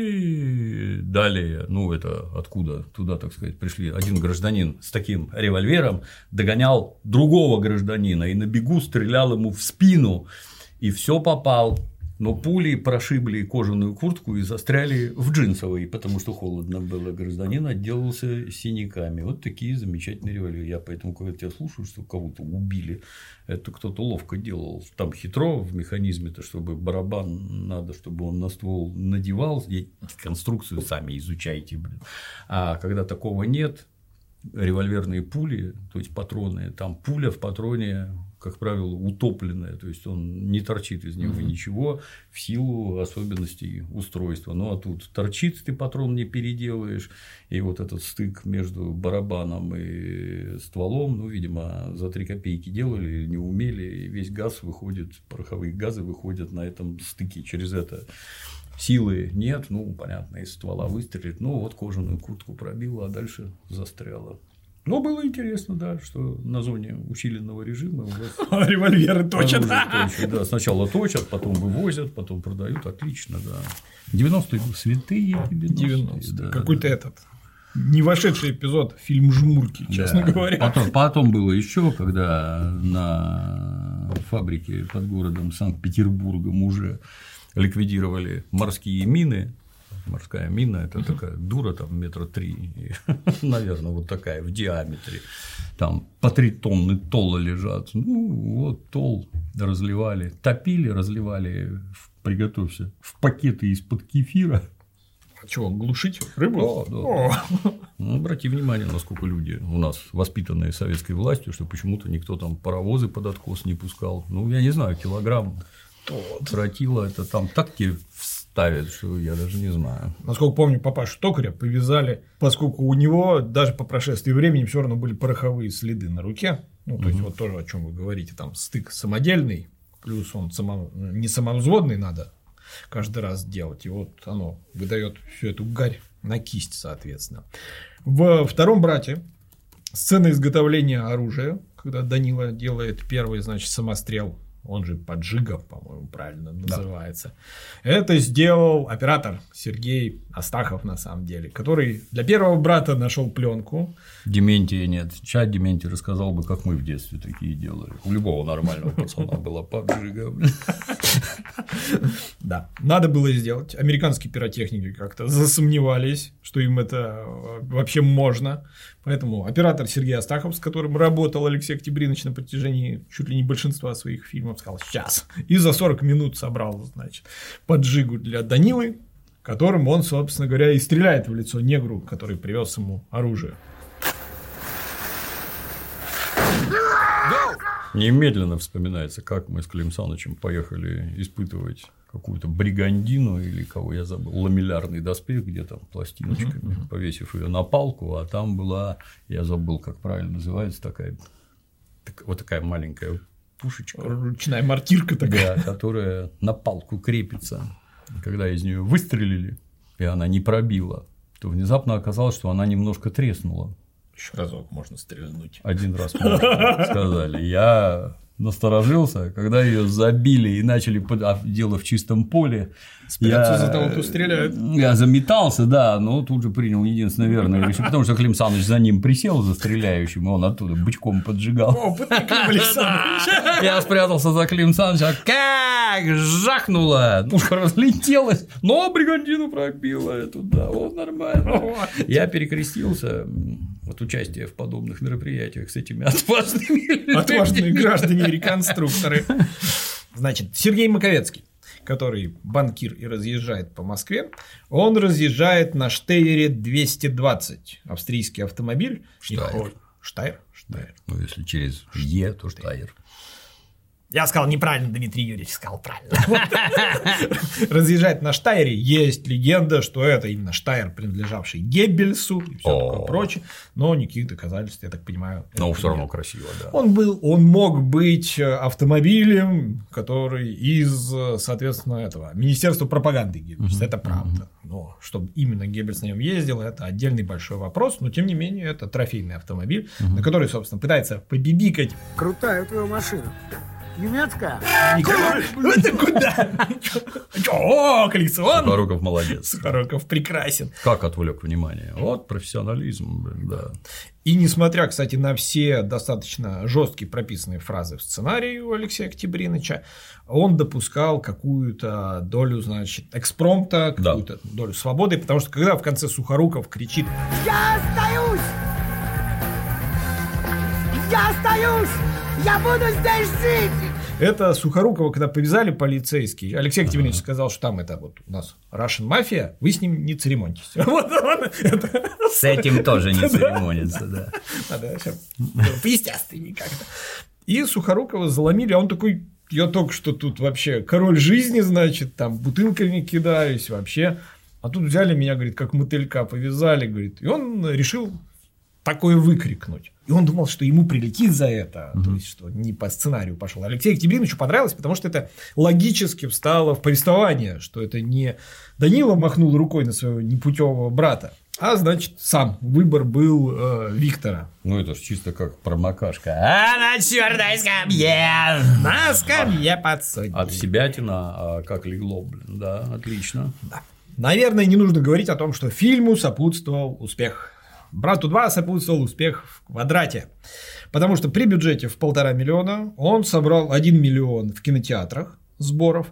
И далее, ну, это откуда туда, так сказать, пришли. Один гражданин с таким револьвером догонял другого гражданина и на бегу стрелял ему в спину, и все попал. Но пули прошибли кожаную куртку и застряли в джинсовой, потому что холодно было. Гражданин отделался синяками. Вот такие замечательные револьверы. Я поэтому, когда тебя слушаю, что кого-то убили, это кто-то ловко делал. Там хитро в механизме-то, чтобы барабан надо, чтобы он на ствол надевал. Конструкцию сами изучайте, блин. А когда такого нет, револьверные пули, то есть патроны, там пуля в патроне, как правило, утопленная, то есть он не торчит из него ничего в силу особенностей устройства. Ну а тут торчит, ты патрон не переделаешь, и вот этот стык между барабаном и стволом, ну, видимо, за три копейки делали, не умели, и весь газ выходит, пороховые газы выходят на этом стыке через это. Силы нет, ну, понятно, из ствола выстрелит, ну, вот кожаную куртку пробило, а дальше застряло. Но было интересно, да, что на зоне усиленного режима у вас револьверы точат. Да. Сначала точат, потом вывозят, потом продают. Отлично, да. девяностые святые девяностые. Да, какой-то да. этот не вошедший эпизод фильм «Жмурки», честно да. говоря. Потом, потом было еще, когда на фабрике под городом Санкт-Петербургом уже ликвидировали морские мины. Морская мина – это uh-huh. такая дура, там метра три, наверное, вот такая в диаметре. Там по три тонны тола лежат. Ну, вот тол разливали, топили, разливали, приготовься, в пакеты из-под кефира. А чего, глушить рыбу? Да, да. Ну, обрати внимание, насколько люди у нас воспитанные советской властью, что почему-то никто там паровозы под откос не пускал. Ну, я не знаю, килограмм тротила – это там так тебе ставят, что я даже не знаю. Насколько помню, папашу токаря повязали, поскольку у него даже по прошествии времени все равно были пороховые следы на руке. Ну, то есть, вот тоже о чем вы говорите, там стык самодельный, плюс он само... не самовзводный надо каждый раз делать. И вот оно выдает всю эту гарь на кисть, соответственно. В втором брате сцена изготовления оружия, когда Данила делает первый, значит, самострел. Он же поджига, по-моему, правильно называется. Да. Это сделал оператор Сергей Астахов, на самом деле, который для первого брата нашел пленку. Дементия нет. Чат Дементий рассказал бы, как мы в детстве такие делали. У любого нормального пацана была поджига. Да, надо было сделать. Американские пиротехники как-то засомневались, что им это вообще можно. Поэтому оператор Сергей Астахов, с которым работал Алексей Октябринович на протяжении чуть ли не большинства своих фильмов, сказал: сейчас. И за сорок минут собрал, значит, поджигу для Данилы, которым он, собственно говоря, и стреляет в лицо негру, который привез ему оружие. Немедленно вспоминается, как мы с Клим Санычем поехали испытывать какую-то бригандину или кого я забыл, ламеллярный доспех, где там пластиночками, uh-huh. повесив ее на палку, а там была, я забыл, как правильно называется, такая, так, вот такая маленькая пушечка. Ручная мортирка такая. Да, которая на палку крепится. Когда из нее выстрелили, и она не пробила, то внезапно оказалось, что она немножко треснула. Еще разок можно стрельнуть. Один раз можно, сказали. Я насторожился, когда ее забили и начали под... а дело в чистом поле. Спрятаться я... за того, кто стреляет. Я заметался, да, но тут же принял единственное верное решение, потому что Клим Саныч за ним присел, за стреляющим, и он оттуда бычком поджигал. Опытный Клим Александрович. Я спрятался за Клим Саныча, как жахнуло, пушка разлетелась, но бригандину пробила эту, да, вот нормально. Я перекрестился от участия в подобных мероприятиях с этими отважными отважные граждане и реконструкторы. Значит, Сергей Маковецкий, который банкир и разъезжает по Москве, он разъезжает на Штейре двести двадцать, австрийский автомобиль. Штайр. Штайр? Штайр. Ну, если через Е, то Штайр. Я сказал неправильно, Дмитрий Юрьевич сказал правильно. Разъезжает на Штайре. Есть легенда, что это именно Штайр, принадлежавший Геббельсу и все такое прочее. Но никаких доказательств, я так понимаю. Но все равно красиво, да. Он был, он мог быть автомобилем, который из, соответственно, этого Министерства пропаганды Геббельса. Это правда. Но чтобы именно Геббельс на нем ездил, это отдельный большой вопрос. Но тем не менее, это трофейный автомобиль, на который, собственно, пытается побибикать. Крутая у твоего машина. Немецкая? Это куда? О, коллекционный. Сухоруков молодец. Сухоруков прекрасен. Как отвлек внимание? Вот профессионализм, да. И несмотря, кстати, на все достаточно жесткие прописанные фразы в сценарии у Алексея Октябриныча, он допускал какую-то долю, значит, экспромта, какую-то да. долю свободы, потому что когда в конце Сухоруков кричит «Я остаюсь! Я остаюсь! Я буду здесь жить!» Это Сухорукова, когда повязали полицейские, Алексей Октябринович ага. сказал, что там это вот у нас Russian Mafia, вы с ним не церемонитесь. С этим тоже не церемонится, да. Надо поестественнее как-то. И Сухорукова заломили, а он такой, я только что тут вообще король жизни, значит, там бутылками кидаюсь вообще. А тут взяли меня, говорит, как мотылька повязали, говорит, и он решил такое выкрикнуть. И он думал, что ему прилетит за это, угу. то есть, что не по сценарию пошел. Алексею Октябриновичу понравилось, потому что это логически встало в повествование, что это не Данила махнул рукой на своего непутевого брата, а, значит, сам выбор был э, Виктора. Ну, это же чисто как промокашка. А на чёрной скамье! На скамье подсудимых. От себятина, а как легло, блин, да, отлично. Да. Наверное, не нужно говорить о том, что фильму сопутствовал успех. «Брату два» сопутствовал успех в «Квадрате», потому что при бюджете в полтора миллиона он собрал один миллион в кинотеатрах сборов.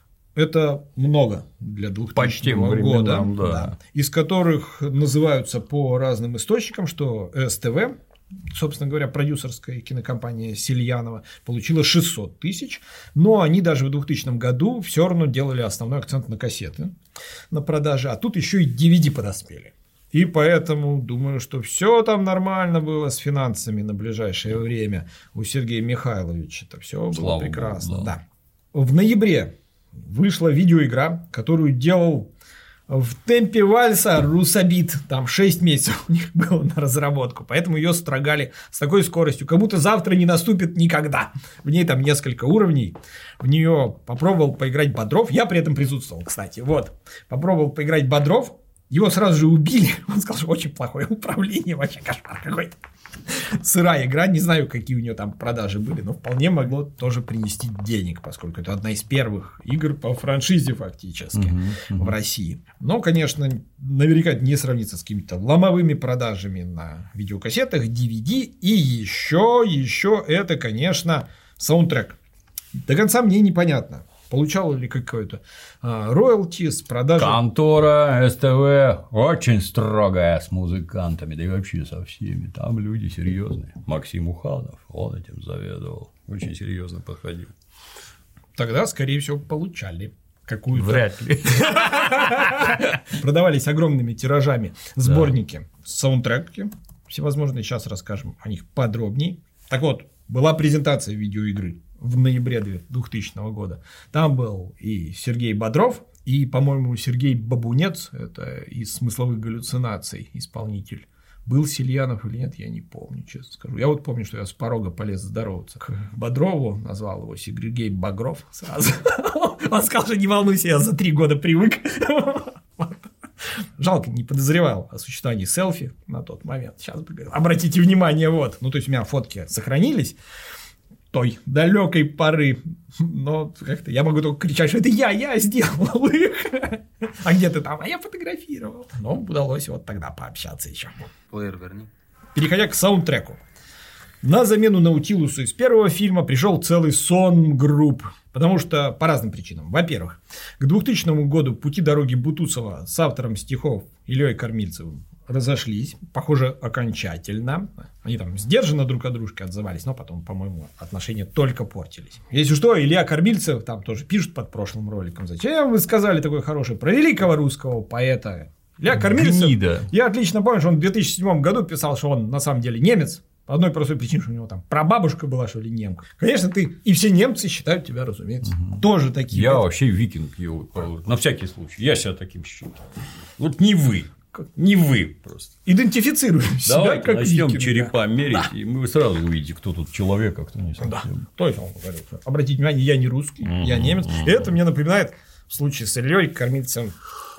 Это много для двухтысячного года, временам, да. Да, из которых называются по разным источникам, что СТВ, собственно говоря, продюсерская кинокомпания Сельянова, получила шестьсот тысяч, но они даже в двухтысячном году все равно делали основной акцент на кассеты, на продаже, а тут еще и ди ви ди подоспели. И поэтому думаю, что все там нормально было с финансами на ближайшее время у Сергея Михайловича. Это все было Слава прекрасно. Богу, да. Да. В ноябре вышла видеоигра, которую делал в темпе вальса Русабит. Там шесть месяцев у них было на разработку. Поэтому ее строгали с такой скоростью. Кому-то завтра не наступит никогда. В ней там несколько уровней. В нее попробовал поиграть Бодров. Я при этом присутствовал, кстати. Вот. Попробовал поиграть Бодров. Его сразу же убили. Он сказал, что очень плохое управление, вообще кошмар какой-то. Сырая игра, не знаю, какие у нее там продажи были, но вполне могло тоже принести денег, поскольку это одна из первых игр по франшизе фактически uh-huh, uh-huh. в России. Но, конечно, наверняка не сравнится с какими-то ломовыми продажами на видеокассетах, ди ви ди. И еще, еще это, конечно, саундтрек. До конца мне непонятно. Получал ли какой-то а, роялти с продажи. Контора СТВ очень строгая с музыкантами, да и вообще со всеми. Там люди серьезные. Максим Уханов, он этим заведовал. Очень серьезно подходил. Тогда, скорее всего, получали какую-то. Вряд ли. Продавались огромными тиражами сборники, саундтреки всевозможные. Сейчас расскажем о них подробнее. Так вот, была презентация видеоигры в ноябре двухтысячного года. Там был и Сергей Бодров, и, по-моему, Сергей Бабунец, это из «Смысловых галлюцинаций» исполнитель. Был Сельянов или нет, я не помню, честно скажу. Я вот помню, что я с порога полез здороваться к Бодрову, назвал его Сергей Багров сразу. Он сказал, что не волнуйся, я за три года привык. Жалко, не подозревал о существовании селфи на тот момент. Сейчас бы обратите внимание, вот. Ну, то есть, у меня фотки сохранились той далекой поры, но как-то я могу только кричать, что это я, я сделал их. А где ты там? А я фотографировал. Но удалось вот тогда пообщаться еще. Плеер верни. Переходя к саундтреку. На замену Наутилусу из первого фильма пришел целый сон групп. Потому что по разным причинам. Во-первых, к двухтысячному году пути дороги Бутусова с автором стихов Ильей Кормильцевым разошлись, похоже, окончательно. Они там сдержанно друг от дружки отзывались, но потом, по-моему, отношения только портились. Если что, Илья Кормильцев там тоже пишет под прошлым роликом. Зачем вы сказали такое хорошее про великого русского поэта? Илья Кормильцев, Гнида. Я отлично помню, что он в две тысячи седьмом году писал, что он на самом деле немец, По одной простой причине, что у него там прабабушка была, что ли, немка. Конечно, ты и все немцы считают тебя, разумеется, угу. тоже такие. Я вообще викинг, на всякий случай. Я себя таким считаю. Вот не вы. Не вы просто. Идентифицируем себя. Давайте как начнем викинга. черепа мерить, да. И вы сразу увидите, кто тут человек, а кто не совсем. Да. То есть он говорил, что, обратите внимание, я не русский, mm-hmm. я немец. Mm-hmm. И это мне напоминает в случае с Ильей Кормильцем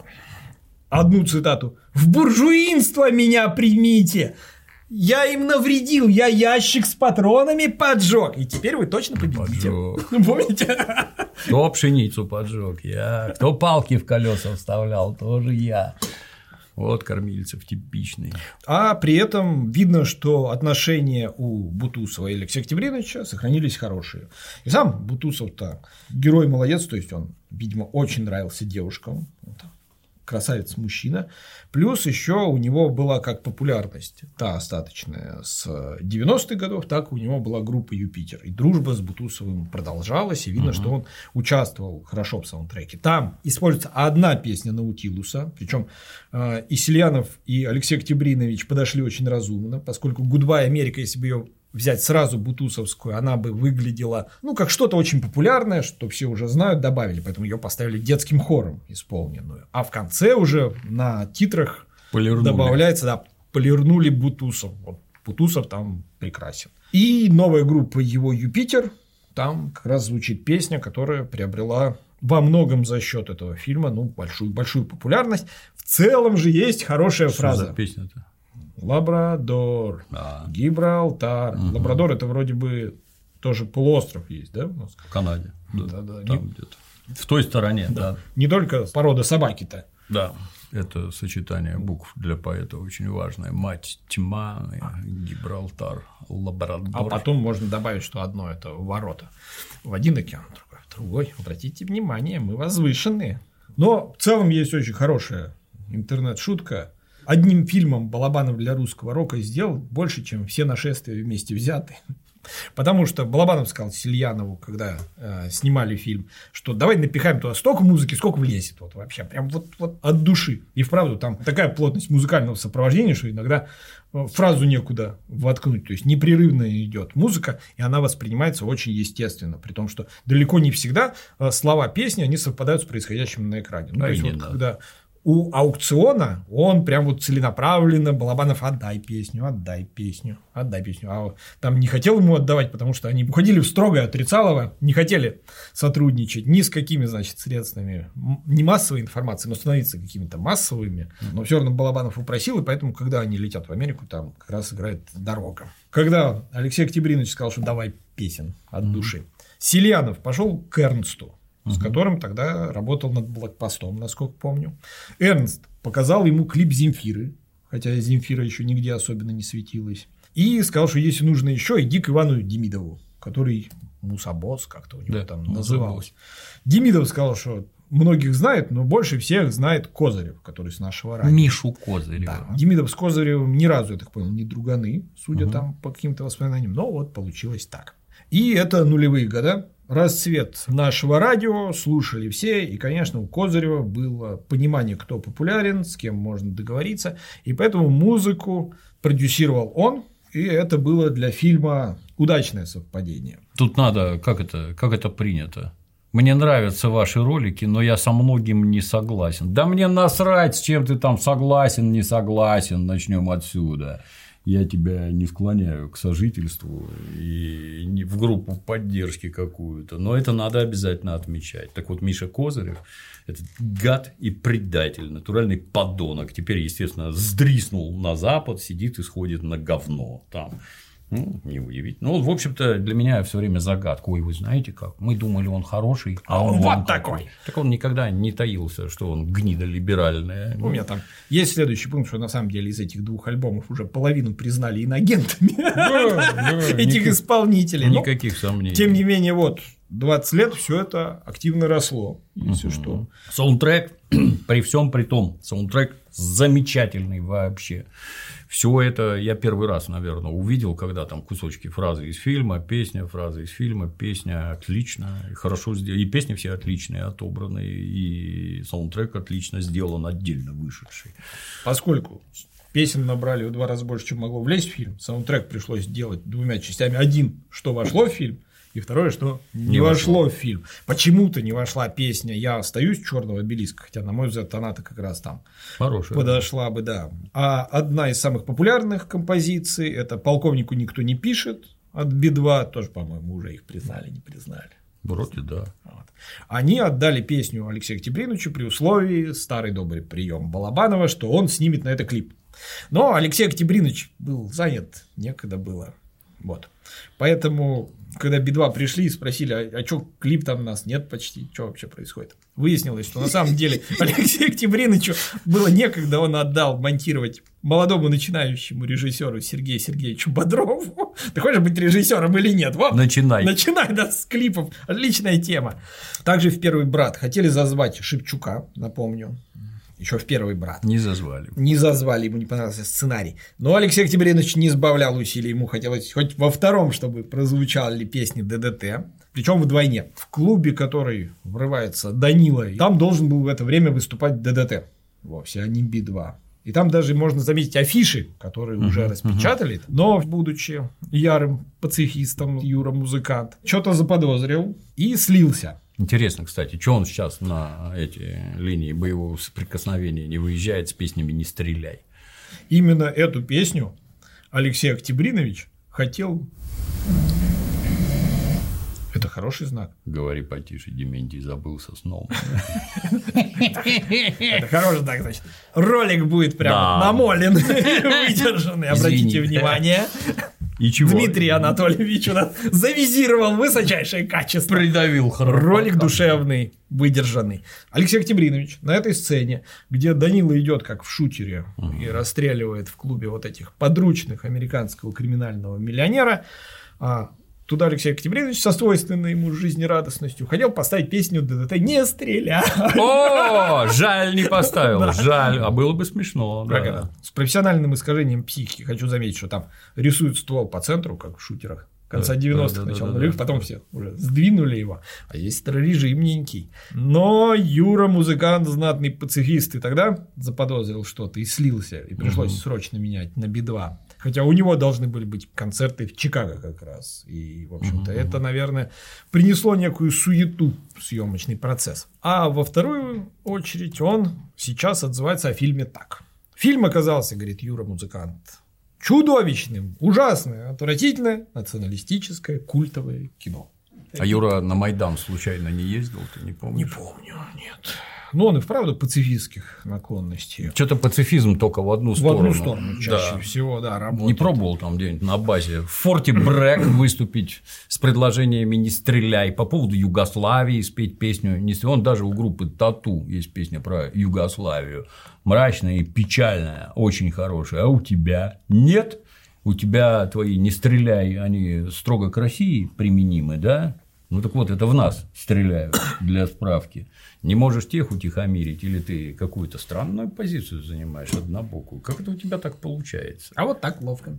одну цитату: «В буржуинство меня примите! Я им навредил, я ящик с патронами поджег, и теперь вы точно победите». Ну, помните? Кто пшеницу поджег? Я. Кто палки в колеса вставлял? Тоже я. Вот Кормильцев типичный. А при этом видно, что отношения у Бутусова и Алексея Октябриновича сохранились хорошие. И сам Бутусов-то герой молодец, то есть он, видимо, очень нравился девушкам. Красавец-мужчина. Плюс еще у него была как популярность, та остаточная с девяностых годов, так у него была группа «Юпитер». И дружба с Бутусовым продолжалась, и видно, угу. что он участвовал хорошо в саундтреке. Там используется одна песня Наутилуса, причем и Сельянов, и Алексей Октябринович подошли очень разумно, поскольку «Гудбай, Америка», если бы ее взять сразу бутусовскую, она бы выглядела, ну, как что-то очень популярное, что все уже знают, добавили, поэтому ее поставили детским хором исполненную. А в конце уже на титрах полирнули. Добавляется, да, полирнули Бутусов. Вот Бутусов там прекрасен. И новая группа его «Юпитер», там как раз звучит песня, которая приобрела во многом за счет этого фильма, ну, большую, большую популярность. В целом же есть хорошая что фраза. За песня-то? Лабрадор, а. Гибралтар. Угу. Лабрадор — это вроде бы тоже полуостров есть, да? В Канаде. Да, да, да. Там не... где-то. В той стороне, да. да. Не только порода собаки-то. Да. Это сочетание букв для поэта очень важное. Мать тьма, Гибралтар, Лабрадор. А потом можно добавить, что одно — это ворота в один океан, другой в другой. Обратите внимание, мы возвышенные. Но в целом есть очень хорошая интернет-шутка. Одним фильмом Балабанов для русского рока сделал больше, чем все нашествия вместе взятые. Потому что Балабанов сказал Сельянову, когда э, снимали фильм, что давай напихаем туда столько музыки, сколько влезет. Вот вообще, прям вот, вот от души. И вправду там такая плотность музыкального сопровождения, что иногда фразу некуда воткнуть. То есть непрерывно идет музыка, и она воспринимается очень естественно. При том, что далеко не всегда слова песни они совпадают с происходящим на экране. Ну, да, то есть, вот, да. когда у аукциона он прям вот целенаправленно: Балабанов, отдай песню, отдай песню, отдай песню. А там не хотел ему отдавать, потому что они уходили в строгое отрицалово, не хотели сотрудничать ни с какими, значит, средствами не массовой информации, но становиться какими-то массовыми. Но все равно Балабанов упросил, и поэтому, когда они летят в Америку, там как раз играет «Дорога». Когда Алексей Октябринович сказал, что давай песен от души, mm-hmm. Сельянов пошел к Эрнсту, с которым тогда работал над «Блокпостом», насколько помню. Эрнст показал ему клип Земфиры, хотя Земфира еще нигде особенно не светилась, и сказал, что если нужно еще, иди к Ивану Демидову, который Мусабос как-то у него да, там называлось. Демидов сказал, что многих знает, но больше всех знает Козырев, который с нашего радио. Мишу Козырева. Да. Демидов с Козыревым ни разу, я так понял, не друганы, судя угу. там по каким-то воспоминаниям, но вот получилось так. И это нулевые года. Расцвет нашего радио, слушали все, и, конечно, у Козырева было понимание, кто популярен, с кем можно договориться, и поэтому музыку продюсировал он, и это было для фильма удачное совпадение. Тут надо, как это, как это принято? Мне нравятся ваши ролики, но я со многим не согласен. Да мне насрать, с чем ты там согласен, не согласен, начнем отсюда. Я тебя не склоняю к сожительству и не в группу поддержки какую-то, но это надо обязательно отмечать. Так вот, Миша Козырев – это гад и предатель, натуральный подонок. Теперь, естественно, сдриснул на Запад, сидит и сходит на говно там. Ну, не удивительно. Ну, в общем-то, для меня все время загадка. Ой, вы знаете как? Мы думали, он хороший, а он вот он такой. такой. Так он никогда не таился, что он гнида либеральная. У меня там есть следующий пункт, что на самом деле из этих двух альбомов уже половину признали инагентами этих исполнителей. Никаких сомнений. Тем не менее, вот двадцать лет все это активно росло, если что. Саундтрек, при всем при том, саундтрек замечательный вообще. Все это я первый раз, наверное, увидел, когда там кусочки фразы из фильма, песня, фразы из фильма, песня отлично, и хорошо сделана, и песни все отличные, отобранные, и саундтрек отлично сделан, отдельно вышедший. Поскольку Песен набрали в два раза больше, чем могло влезть в фильм. Саундтрек пришлось делать двумя частями. Один, что вошло в фильм, и второе, что не, не вошло. вошло в фильм. Почему-то не вошла песня «Я остаюсь» Черного обелиска, хотя, на мой взгляд, она-то как раз там хорошая, подошла бы, да. А одна из самых популярных композиций – это «Полковнику никто не пишет» от Би два, тоже, по-моему, уже их признали, не признали. Вроде да. Вот. Они отдали песню Алексею Октябриновичу при условии, старый добрый прием Балабанова, что он снимет на это клип. Но Алексей Октябринович был занят, некогда было. Вот. Поэтому, когда Би два пришли и спросили, а, а что, клип там у нас нет почти, что вообще происходит? Выяснилось, что на самом деле Алексею Октябриновичу было некогда, он отдал монтировать молодому начинающему режиссеру Сергею Сергеевичу Бодрову. Ты хочешь быть режиссером или нет? Вот. Начинай. Начинай, да, с клипов. Отличная тема. Также в «Первый брат» хотели зазвать Шевчука, напомню. Еще в «Первый брат». Не зазвали. Не зазвали, ему не понравился сценарий. Но Алексей Октябринович не сбавлял усилий, ему хотелось хоть во втором, чтобы прозвучали песни ДДТ. Причем вдвойне. В клубе, который врывается Данила, там должен был в это время выступать ДДТ. Вовсе, а не Би два. И там даже можно заметить афиши, которые uh-huh, уже распечатали. Uh-huh. Но, будучи ярым пацифистом, Юра музыкант, что-то заподозрил и слился. Интересно, кстати, что он сейчас на эти линии боевого соприкосновения не выезжает с песнями «Не стреляй». Именно эту песню Алексей Октябринович хотел. Это хороший знак. Говори потише, Дементий забылся сном. Это хороший знак, значит. Ролик будет прям намолен, выдержанный. Обратите внимание. И чего? Дмитрий Анатольевич у нас завизировал высочайшее качество. Придавил хорошо. Ролик душевный, выдержанный. Алексей Октябринович на этой сцене, где Данила идет как в шутере uh-huh. и расстреливает в клубе вот этих подручных американского криминального миллионера, а туда Алексей Октябринович со свойственной ему жизнерадостностью хотел поставить песню ДДТ «Не стреляй». О, жаль, не поставил, да. Жаль, а было бы смешно. Да. С профессиональным искажением психики хочу заметить, что там рисуют ствол по центру, как в шутерах. Конца девяностых, да, да, начало да, нулевых, да, потом да. все уже сдвинули его, а есть старорежимненький. Но Юра, музыкант, знатный пацифист, и тогда заподозрил что-то и слился, и пришлось угу. срочно менять на Би два. Хотя у него должны были быть концерты в Чикаго как раз. И, в общем-то, угу. это, наверное, принесло некую суету в съемочный процесс. А во вторую очередь он сейчас отзывается о фильме так. Фильм оказался, говорит Юра, музыкант, чудовищным, ужасное, отвратительное, националистическое, культовое кино. А Юра на Майдан случайно не ездил, ты не помнишь? Не помню, нет. Но он и вправду пацифистских наклонностей. Что-то пацифизм только в одну сторону. В одну сторону чаще да. всего, да, работает. Не пробовал там где-нибудь на базе в форте Брэк выступить с предложениями «Не стреляй», по поводу Югославии спеть песню «Не стреляй». Он даже у группы Тату есть песня про Югославию. Мрачная и печальная, очень хорошая. А у тебя нет? У тебя твои «Не стреляй», они строго к России применимы, да? Ну так вот, это в нас стреляют для справки. Не можешь тех утихомирить, или ты какую-то странную позицию занимаешь однобокую. Как это у тебя так получается? А вот так ловко.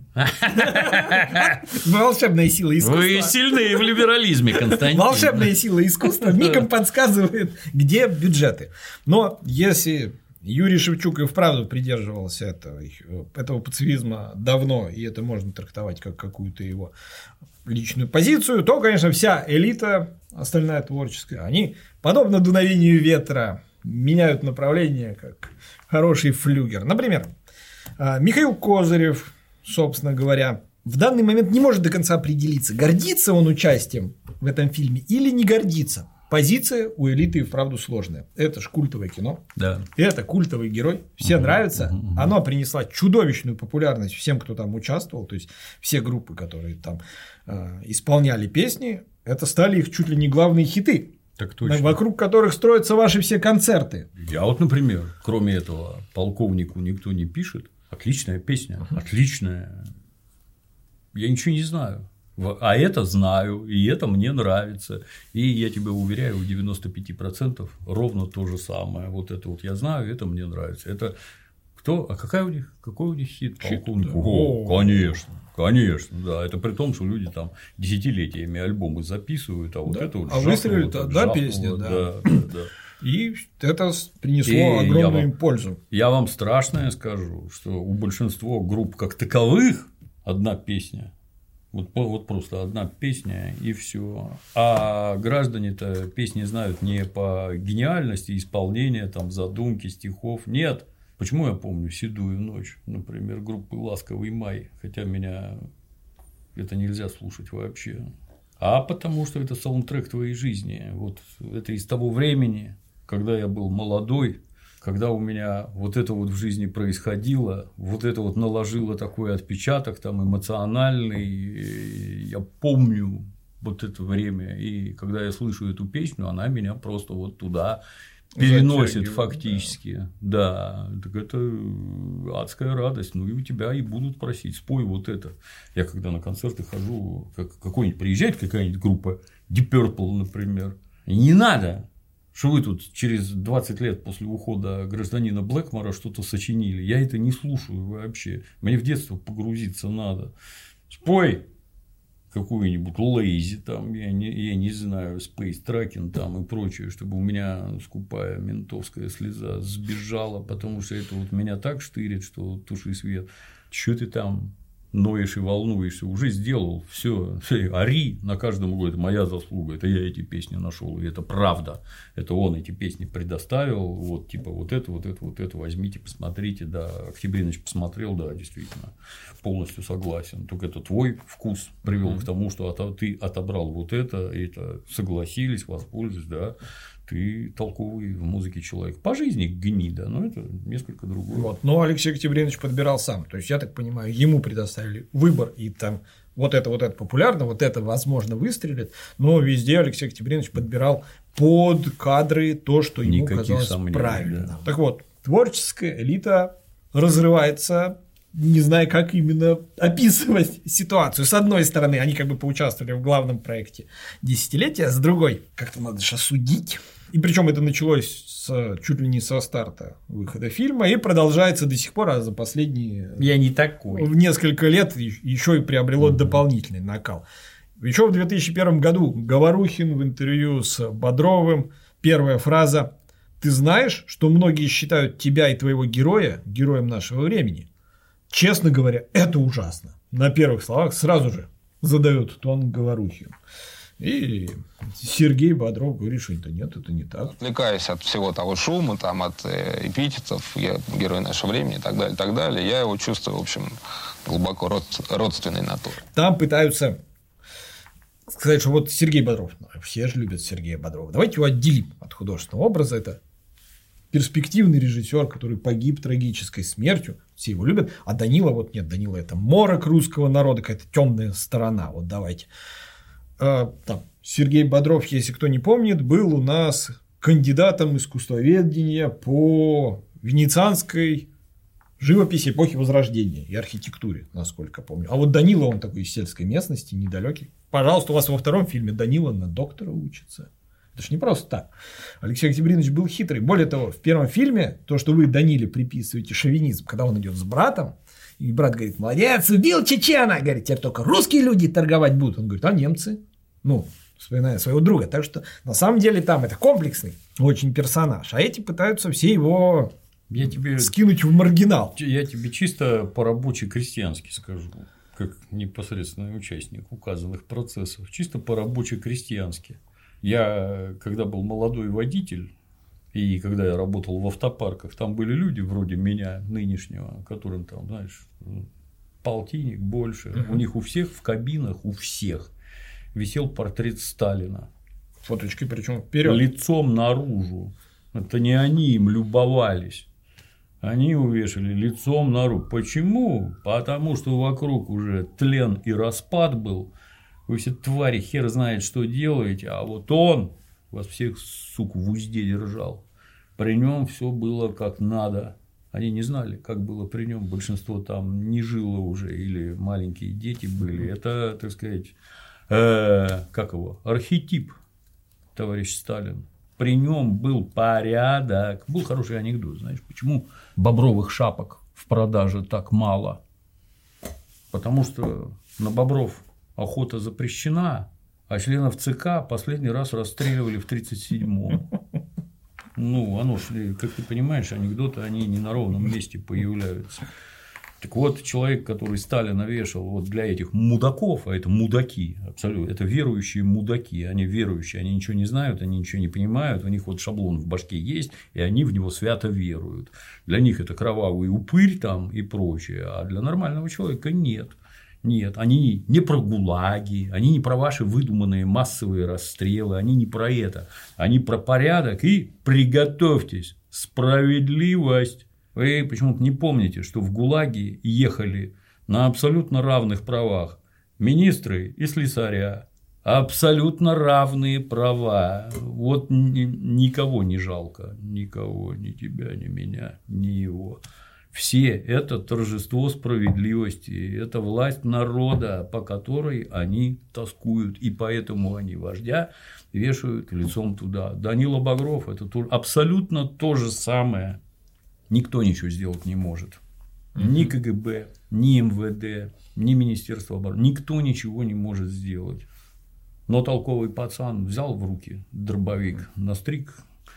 Волшебная сила искусства. Вы сильные в либерализме, Константин. Волшебная сила искусства мигом подсказывает, где бюджеты. Но если Юрий Шевчук и вправду придерживался этого, этого пацифизма давно, и это можно трактовать как какую-то его личную позицию, то, конечно, вся элита, остальная творческая, они, подобно дуновению ветра, меняют направление, как хороший флюгер. Например, Михаил Козырев, собственно говоря, в данный момент не может до конца определиться, гордится он участием в этом фильме или не гордится. Позиция у элиты и вправду сложная. Это ж культовое кино. Да. Это культовый герой. Все uh-huh, нравится. Uh-huh, uh-huh. Оно принесло чудовищную популярность всем, кто там участвовал. То есть все группы, которые там э, исполняли песни, это стали их чуть ли не главные хиты. Так точно. Вокруг которых строятся ваши все концерты. Я вот, например, кроме этого «Полковнику никто не пишет». Отличная песня. Uh-huh. Отличная. Я ничего не знаю. А это знаю, и это мне нравится. И я тебя уверяю, у девяноста пяти процентов ровно то же самое. Вот это вот я знаю, это мне нравится. Это кто? А какая у них, какой у них хит? Полковник? Да. О, конечно, конечно, да. Это при том, что люди там десятилетиями альбомы записывают, а вот да. это вот. А выстрелили-то, да, песня, да. Да, да, да. И это принесло И огромную вам, им пользу. Я вам страшное скажу, что у большинства групп как таковых одна песня. Вот, вот просто одна песня и все. А граждане-то песни знают не по гениальности исполнения, там, задумки, стихов. Нет. Почему я помню «Седую ночь», например, группы «Ласковый май», хотя меня это нельзя слушать вообще. А потому что это саундтрек твоей жизни. Вот это из того времени, когда я был молодой, когда у меня вот это вот в жизни происходило, вот это вот наложило такой отпечаток там эмоциональный, я помню вот это время, и когда я слышу эту песню, она меня просто вот туда переносит фактически, да. да, так это адская радость, ну и у тебя и будут просить, спой вот это. Я когда на концерты хожу, как какой-нибудь приезжает какая-нибудь группа Deep Purple, например, не надо. Что вы тут через двадцать лет после ухода гражданина Блэкмора что-то сочинили? Я это не слушаю вообще. Мне в детство погрузиться надо. Спой какую-нибудь Lazy, там, я не, я не знаю, Space Tracking там и прочее, чтобы у меня скупая ментовская слеза сбежала, потому что это вот меня так штырит, что туши свет. Чё ты там ноешь и волнуешься, уже сделал, все, ори на каждом углу, это моя заслуга, это я эти песни нашел, и это правда, это он эти песни предоставил, вот типа вот это, вот это, вот это возьмите, посмотрите, да, Октябриныч посмотрел, да, действительно, полностью согласен, только это твой вкус привел mm-hmm. к тому, что ты отобрал вот это, и это согласились, воспользовались, да. Ты толковый в музыке человек. По жизни гнида, но это несколько другое. Вот. Но Алексей Октябринович подбирал сам. То есть, я так понимаю, ему предоставили выбор, и там вот это, вот это популярно, вот это, возможно, выстрелит. Но везде Алексей Октябринович подбирал под кадры то, что ему Никаких казалось сомнений, правильно. Да. Так вот, творческая элита разрывается. Не знаю, как именно описывать ситуацию. С одной стороны, они как бы поучаствовали в главном проекте десятилетия, с другой, как-то надо же осудить. И причем это началось с, чуть ли не со старта выхода фильма и продолжается до сих пор, а за последние Я не такой. в несколько лет еще и приобрело mm-hmm. дополнительный накал. Еще в две тысячи первом году Говорухин в интервью с Бодровым, первая фраза: «Ты знаешь, что многие считают тебя и твоего героя героем нашего времени?» Честно говоря, это ужасно. На первых словах сразу же задает тон Говорухин. И Сергей Бодров говорит, что это нет, это не так. Отвлекаясь от всего того шума, там, от эпитетов, я герой нашего времени и так далее, так далее, я его чувствую, в общем, глубоко род, родственной натурой. Там пытаются сказать, что вот Сергей Бодров, ну, все же любят Сергея Бодрова, давайте его отделим от художественного образа, это перспективный режиссер, который погиб трагической смертью, все его любят, а Данила вот нет, Данила это морок русского народа, какая-то темная сторона, вот давайте. А, там, Сергей Бодров, если кто не помнит, был у нас кандидатом искусствоведения по венецианской живописи эпохи Возрождения и архитектуре, насколько помню. А вот Данила, он такой из сельской местности, недалекий. Пожалуйста, у вас во втором фильме Данила на доктора учится. Это ж не просто так. Алексей Октябринович был хитрый. Более того, в первом фильме то, что вы Даниле приписываете шовинизм, когда он идет с братом, и брат говорит: молодец, убил чечена. Говорит: теперь только русские люди торговать будут. Он говорит: а немцы? Ну, вспоминая своего друга. Так что, на самом деле, там это комплексный очень персонаж. А эти пытаются все его я тебе... скинуть в маргинал. Я тебе чисто по-рабоче-крестьянски скажу, как непосредственный участник указанных процессов. Чисто по-рабоче-крестьянски. Я, когда был молодой водитель, и когда я работал в автопарках, там были люди вроде меня, нынешнего, которым там, знаешь, полтинник больше. Uh-huh. У них у всех в кабинах, у всех висел портрет Сталина. Фоточкой, причем вперед. Лицом наружу. Это не они им любовались. Они увешали лицом наружу. Почему? Потому что вокруг уже тлен и распад был. Вы все твари, хер знает, что делаете, а вот он вас всех, сука, в узде держал. При нем все было как надо. Они не знали, как было при нем. Большинство там не жило уже, или маленькие дети были. Это, так сказать, э, как его, архетип, товарищ Сталин. При нем был порядок. Был хороший анекдот, знаешь, почему бобровых шапок в продаже так мало? Потому что на бобров охота запрещена, а членов ЦК последний раз расстреливали в тридцать седьмом. Ну, оно ж, как ты понимаешь, анекдоты, они не на ровном месте появляются. Так вот, человек, который Сталина вешал вот для этих мудаков, а это мудаки, абсолютно, это верующие мудаки, они верующие, они ничего не знают, они ничего не понимают, у них вот шаблон в башке есть, и они в него свято веруют. Для них это кровавый упырь там и прочее, а для нормального человека нет. Нет, они не про гулаги, они не про ваши выдуманные массовые расстрелы, они не про это, они про порядок и приготовьтесь, справедливость. Вы почему-то не помните, что в ГУЛАГе ехали на абсолютно равных правах министры и слесаря. Абсолютно равные права. Вот никого не жалко. Никого, ни тебя, ни меня, ни его. Все это торжество справедливости. Это власть народа, по которой они тоскуют. И поэтому они вождя вешают лицом туда. Данила Багров – это абсолютно то же самое. Никто ничего сделать не может. Ни КГБ, ни МВД, ни Министерство обороны. Никто ничего не может сделать. Но толковый пацан взял в руки дробовик, настриг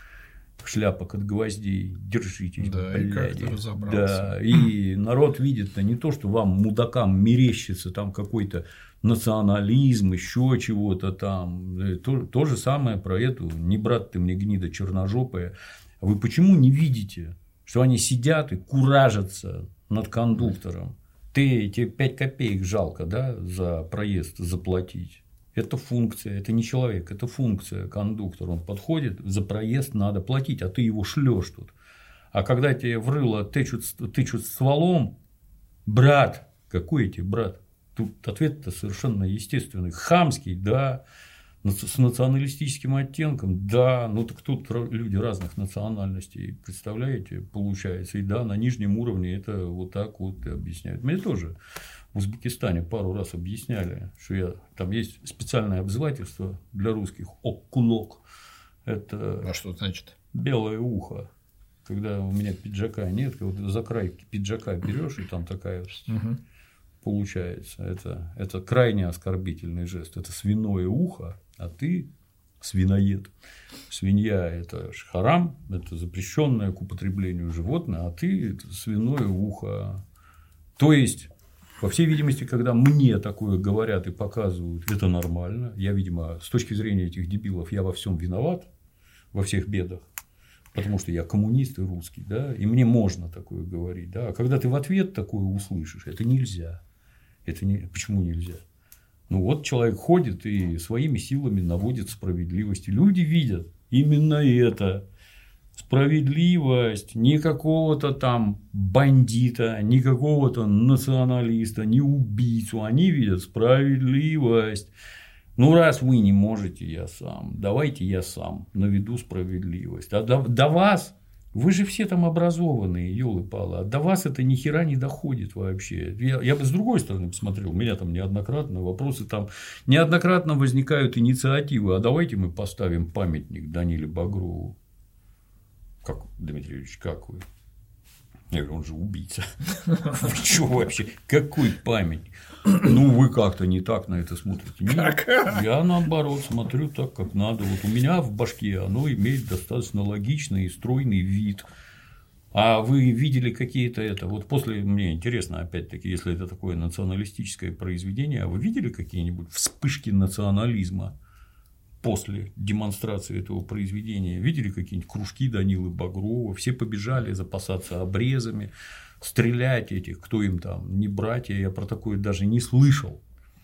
шляпок от гвоздей, держитесь, да, бляди. И как-то разобрался. Да, и народ видит-то не то, что вам, мудакам, мерещится там какой-то национализм, еще чего-то там. То, то же самое про эту «не брат ты мне, гнида черножопая». Вы почему не видите, что они сидят и куражатся над кондуктором? Ты, тебе пять копеек жалко, да, за проезд заплатить. Это функция, это не человек, это функция кондуктора. Он подходит, за проезд надо платить, а ты его шлешь тут. А когда тебе в рыло тычут, тычут стволом, брат, какой тебе брат? Тут ответ-то совершенно естественный. Хамский, да. С националистическим оттенком, да, ну так тут люди разных национальностей, представляете, получается, и да, на нижнем уровне это вот так вот и объясняют. Мне тоже в Узбекистане пару раз объясняли, что я, там есть специальное обзывательство для русских – оккулок, это а что значит? Белое ухо, когда у меня пиджака нет, когда за край пиджака берешь и там такая… Угу. Получается, это, это крайне оскорбительный жест. Это свиное ухо, а ты свиноед. Свинья – это харам, это запрещенное к употреблению животное, а ты – это свиное ухо. То есть, по всей видимости, когда мне такое говорят и показывают, это нормально. Я, видимо, с точки зрения этих дебилов, я во всем виноват, во всех бедах. Потому что я коммунист и русский, да, и мне можно такое говорить. Да? А когда ты в ответ такое услышишь, это нельзя. Это не... Почему нельзя? Ну вот человек ходит и своими силами наводит справедливость. И люди видят именно это. Справедливость, не какого-то там бандита, не какого-то националиста, не убийцу. Они видят справедливость. Ну, раз вы не можете, я сам. Давайте я сам наведу справедливость. А до, до вас, вы же все там образованные, ёлы-палы, а до вас это ни хера не доходит вообще. Я, я бы с другой стороны посмотрел, у меня там неоднократно вопросы, там неоднократно возникают инициативы, а давайте мы поставим памятник Даниле Багрову. Как, Дмитрий Юрьевич, как вы? Я говорю, он же убийца. Вы что вообще? Какой памятник? Ну, вы как-то не так на это смотрите. Нет, я наоборот смотрю так, как надо. Вот у меня в башке оно имеет достаточно логичный и стройный вид. А вы видели какие-то это? Вот после, мне интересно, опять-таки, если это такое националистическое произведение, а вы видели какие-нибудь вспышки национализма после демонстрации этого произведения? Видели какие-нибудь кружки Данилы Багрова? Все побежали запасаться обрезами, стрелять этих, кто им там, не братья, я про такое даже не слышал.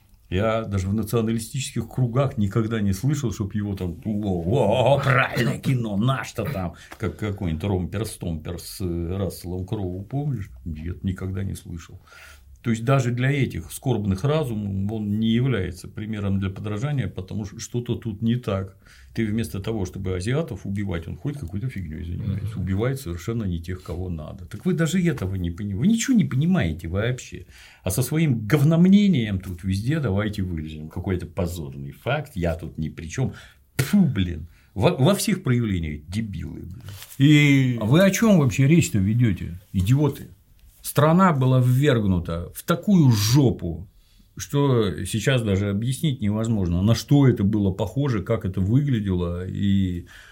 Я даже в националистических кругах никогда не слышал, чтобы его там, о, правильное кино, наш-то там, как какой-нибудь Ромпер-Стомпер с Расселом Кроу, помнишь? Нет, никогда не слышал. То есть, даже для этих скорбных разумов он не является примером для подражания, потому что что-то тут не так. Ты вместо того, чтобы азиатов убивать, он ходит какой-то фигней занимается. Убивает совершенно не тех, кого надо. Так вы даже этого не понимаете. Вы ничего не понимаете вообще. А со своим говномнением тут везде давайте вылезем. Какой-то позорный факт. Я тут ни при чем. Фу, блин. Во, во всех проявлениях дебилы. Блин. И... А вы о чем вообще речь-то ведете, идиоты? Страна была ввергнута в такую жопу, что сейчас даже объяснить невозможно, на что это было похоже, как это выглядело. И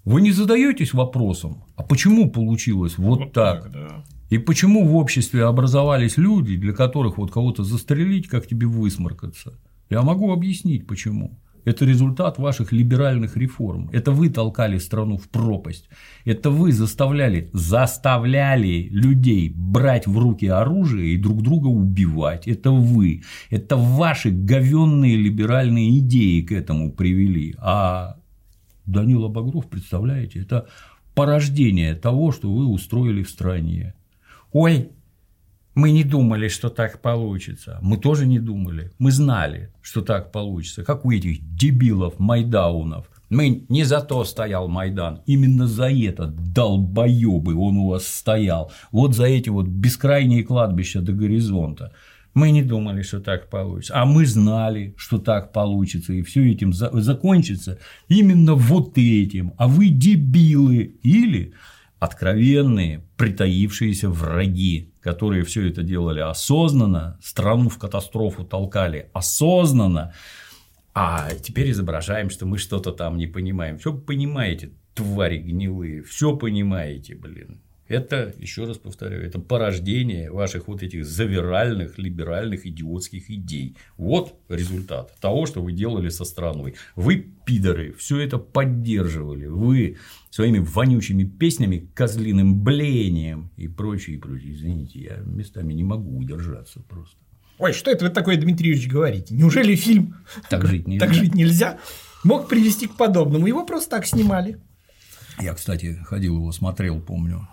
Вы не задаетесь вопросом, а почему получилось вот, вот так? так да. И почему в обществе образовались люди, для которых вот кого-то застрелить, как тебе высморкаться? Я могу объяснить, почему. Это результат ваших либеральных реформ. Это вы толкали страну в пропасть. Это вы заставляли, заставляли людей брать в руки оружие и друг друга убивать. Это вы. Это ваши говённые либеральные идеи к этому привели. А Данила Багров, представляете, это порождение того, что вы устроили в стране. Ой, мы не думали, что так получится. Мы тоже не думали. Мы знали, что так получится. Как у этих дебилов Майдаунов. Мы не за то стоял Майдан. Именно за это, долбоёбы, он у вас стоял. Вот за эти вот бескрайние кладбища до горизонта. Мы не думали, что так получится. А мы знали, что так получится. И все этим закончится именно вот этим. А вы дебилы. Или откровенные, притаившиеся враги, которые все это делали осознанно, страну в катастрофу толкали осознанно, а теперь изображаем, что мы что-то там не понимаем. Все понимаете, твари гнилые, все понимаете, блин. Это, еще раз повторяю, это порождение ваших вот этих завиральных, либеральных, идиотских идей. Вот результат того, что вы делали со страной. Вы, пидоры, все это поддерживали. Вы своими вонючими песнями, козлиным блеянием и прочее, и прочее. Извините, я местами не могу удержаться просто. Ой, что это вы такое, Дмитрий Юрьевич, говорите? Неужели фильм «Так жить нельзя», так жить нельзя мог привести к подобному? Его просто так снимали. Я, кстати, ходил его смотрел, помню.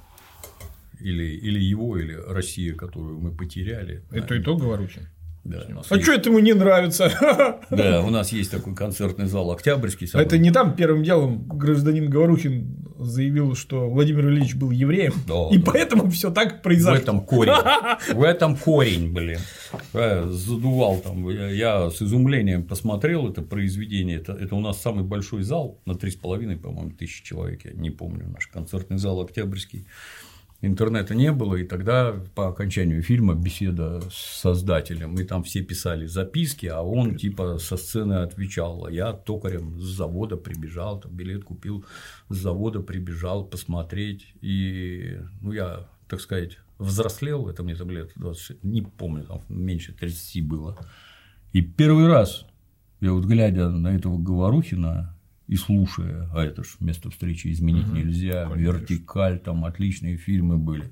Или, или его, или Россия, которую мы потеряли. Это и то Говорухин. Да, а есть... что это ему не нравится? Да, у нас есть такой концертный зал Октябрьский. А это не там первым делом гражданин Говорухин заявил, что Владимир Ильич был евреем, да, и да. Поэтому все так произошло. В этом корень. В этом корень, блин. Я задувал там. Я, я с изумлением посмотрел это произведение. Это, это у нас самый большой зал на три с половиной, по-моему, тысячи человек. Я не помню, наш концертный зал Октябрьский. Интернета не было, и тогда по окончанию фильма беседа с создателем, мы там все писали записки, а он типа со сцены отвечал. Я токарем с завода прибежал, там билет купил, с завода прибежал посмотреть, и ну, я, так сказать, взрослел, это мне там лет двадцать шесть, не помню, там меньше тридцати было. И первый раз я вот глядя на этого Говорухина и слушая, а это ж место встречи изменить угу, нельзя, конечно. Вертикаль, там отличные фильмы были.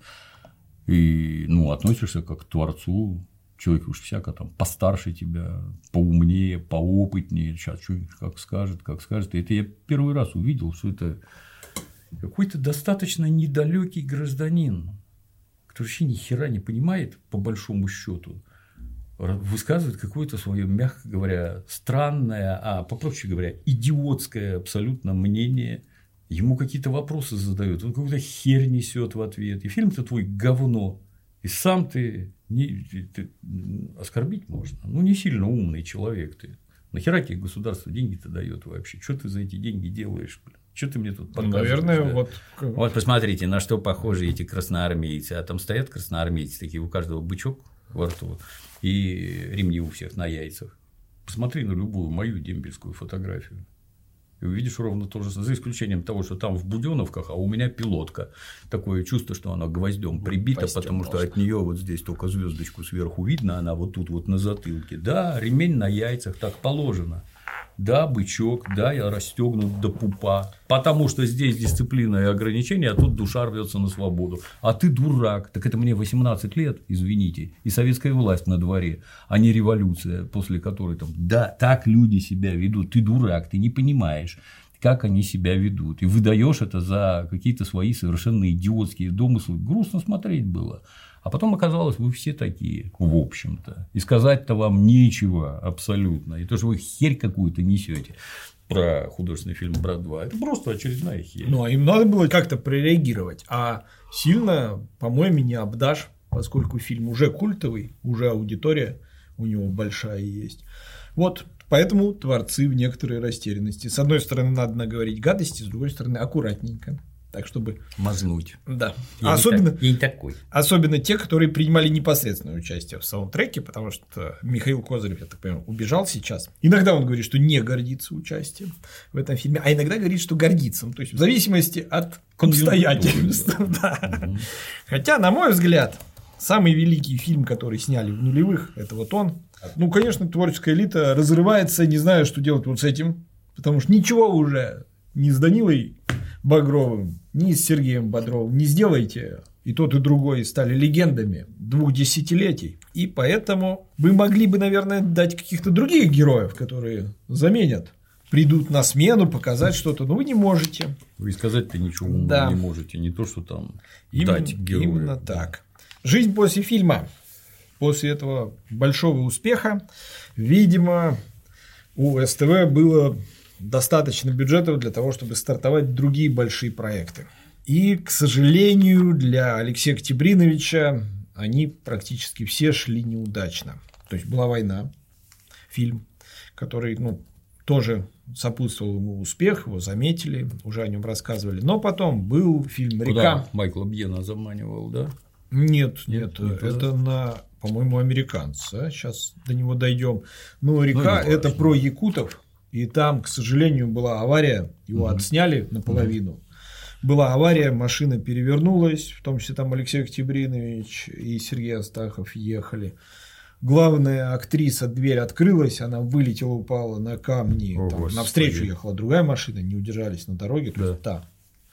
И ну, относишься как к творцу, человек уж всяко там постарше тебя, поумнее, поопытнее, сейчас что-нибудь как скажет, как скажет. И это я первый раз увидел, что это какой-то достаточно недалекий гражданин, который вообще ни хера не понимает, по большому счету. Высказывает какое-то свое, мягко говоря, странное, а попроще говоря, идиотское абсолютно мнение. Ему какие-то вопросы задают, он какую-то херь несет в ответ. И фильм-то твой говно. И сам ты, не, ты оскорбить можно. Ну, не сильно умный человек ты. Нахера тебе государство деньги-то дает вообще? Что ты за эти деньги делаешь? Что ты мне тут показываешь? Наверное, да? вот. Вот посмотрите, на что похожи эти красноармейцы. А там стоят красноармейцы, такие у каждого бычок во рту и ремни у всех на яйцах. Посмотри на любую мою дембельскую фотографию. И увидишь ровно то же, за исключением того, что там в Будённовках, а у меня пилотка. Такое чувство, что она гвоздем прибита, Постём потому что от нее вот здесь только звездочку сверху видно, она вот тут вот на затылке. Да, ремень на яйцах, так положено. Да, бычок, да, я расстегнут до пупа, потому что здесь дисциплина и ограничения, а тут душа рвется на свободу. А ты дурак, так это мне восемнадцать лет, извините, и советская власть на дворе, а не революция, после которой там, да, так люди себя ведут, ты дурак, ты не понимаешь, как они себя ведут, и выдаешь это за какие-то свои совершенно идиотские домыслы, грустно смотреть было. А потом оказалось, вы все такие, в общем-то. И сказать-то вам нечего абсолютно. И то, что вы херь какую-то несете про художественный фильм «Брат два», это просто очередная херь. Ну, а им надо было как-то прореагировать. А сильно, по-моему, не обдашь, поскольку фильм уже культовый, уже аудитория у него большая есть. Вот. Поэтому творцы в некоторой растерянности. С одной стороны, надо наговорить гадости, с другой стороны, аккуратненько. Так, чтобы... Мазнуть. Да. Я особенно, не, так, я не такой. Особенно те, которые принимали непосредственное участие в саундтреке, потому что Михаил Козырев, я так понимаю, убежал сейчас. Иногда он говорит, что не гордится участием в этом фильме, а иногда говорит, что гордится. Ну, то есть, в зависимости от обстоятельств. Да. Угу. Хотя, на мой взгляд, самый великий фильм, который сняли в нулевых, это вот он. Ну, конечно, творческая элита разрывается, не знаю, что делать вот с этим, потому что ничего уже ни с Данилой Багровым, ни с Сергеем Бодровым не сделаете. И тот, и другой стали легендами двух десятилетий. И поэтому вы могли бы, наверное, дать каких-то других героев, которые заменят, придут на смену, показать что-то, но вы не можете. Вы сказать-то ничего да. не можете, не то, что там именно, дать героя. Именно так. Жизнь после фильма. После этого большого успеха, видимо, у СТВ было достаточно бюджетов для того, чтобы стартовать другие большие проекты. И, к сожалению, для Алексея Октябриновича они практически все шли неудачно. То есть была «Война», фильм, который, ну, тоже сопутствовал ему успех, его заметили, уже о нем рассказывали. Но потом был фильм «Река». Куда Майкла Бьена заманивал, да? Нет, нет, нет это на, по-моему, американца. Сейчас до него дойдем. Но «Река» ну, это про якутов. И там, к сожалению, была авария. Его mm-hmm. отсняли наполовину. Mm-hmm. Была авария, машина перевернулась. В том числе там Алексей Октябринович и Сергей Астахов ехали. Главная актриса, дверь открылась, она вылетела, упала на камни. О, там, навстречу ехала другая машина, не удержались на дороге. То да. есть та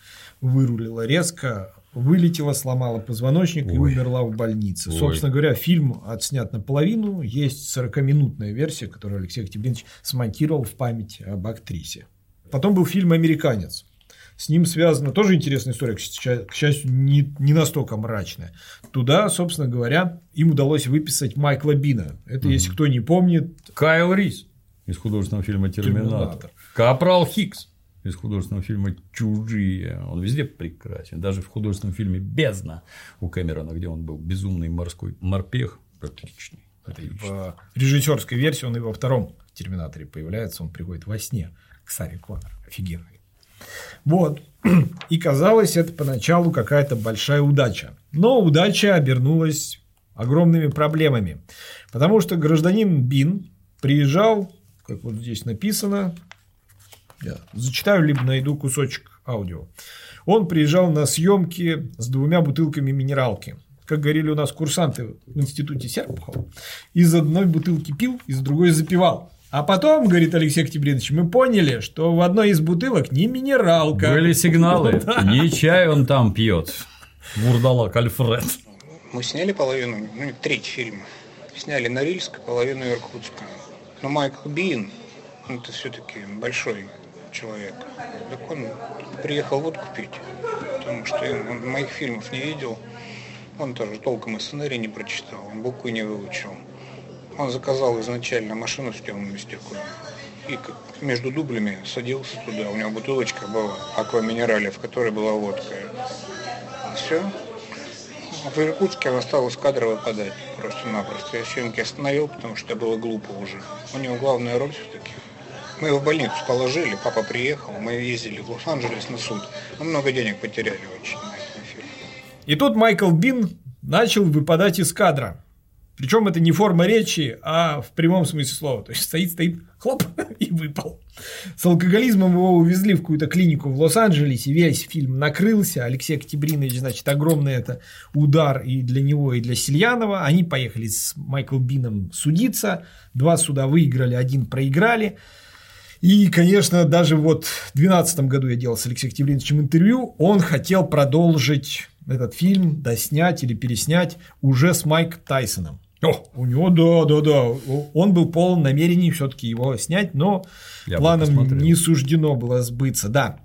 вырулила резко, вылетела, сломала позвоночник Ой. и умерла в больнице. Ой. Собственно говоря, фильм отснят наполовину. Есть сорокаминутная версия, которую Алексей Октябринович смонтировал в память об актрисе. Потом был фильм «Американец». С ним связана тоже интересная история, к счастью, не, не настолько мрачная. Туда, собственно говоря, им удалось выписать Майкла Бина. Это, угу. если кто не помнит... Кайл Рис из художественного фильма «Терминатор». «Терминатор». Капрал Хикс из художественного фильма «Чужие». Он везде прекрасен. Даже в художественном фильме «Бездна» у Кэмерона, где он был безумный морской морпех, отличный. В режиссерской версии он и во втором «Терминаторе» появляется. Он приходит во сне к Саре Коннор. Офигенный. Вот. И казалось, это поначалу какая-то большая удача. Но удача обернулась огромными проблемами. Потому что гражданин Бин приезжал, как вот здесь написано, я зачитаю, либо найду кусочек аудио. Он приезжал на съемки с двумя бутылками минералки. Как говорили у нас курсанты в институте Серпухова, из одной бутылки пил, из другой запивал. А потом, говорит Алексей Октябринович, мы поняли, что в одной из бутылок не минералка. Были сигналы, не чай он там пьет. Вурдалак Альфред. Мы сняли половину, ну, треть фильма. Сняли Норильск, половину Иркутска. Но Майкл Бин, это все-таки большой человек. Так он приехал водку пить, потому что он моих фильмов не видел. Он тоже толком и сценарий не прочитал, он буквы не выучил. Он заказал изначально машину с темными стеклами и между дублями садился туда. У него бутылочка была аква-минерале, в которой была водка. Все. В Иркутске он осталось кадр выпадать просто-напросто. Я съемки остановил, потому что было глупо уже. У него главная роль все-таки. Мы его в больницу положили, папа приехал, мы ездили в Лос-Анджелес на суд. Мы много денег потеряли очень на этом фильме. И тут Майкл Бин начал выпадать из кадра. Причем это не форма речи, а в прямом смысле слова. То есть стоит, стоит, хлоп, и выпал. С алкоголизмом его увезли в какую-то клинику в Лос-Анджелесе. Весь фильм накрылся. Алексей Октябринович, значит, огромный это удар и для него, и для Сельянова. Они поехали с Майклом Бином судиться. Два суда выиграли, один проиграли. И, конечно, даже вот в две тысячи двенадцатом году я делал с Алексеем Октябриновичем интервью. Он хотел продолжить этот фильм, доснять или переснять уже с Майком Тайсоном. О, у него, да, да, да, он был полон намерений все-таки его снять, но я планом не суждено было сбыться. Да,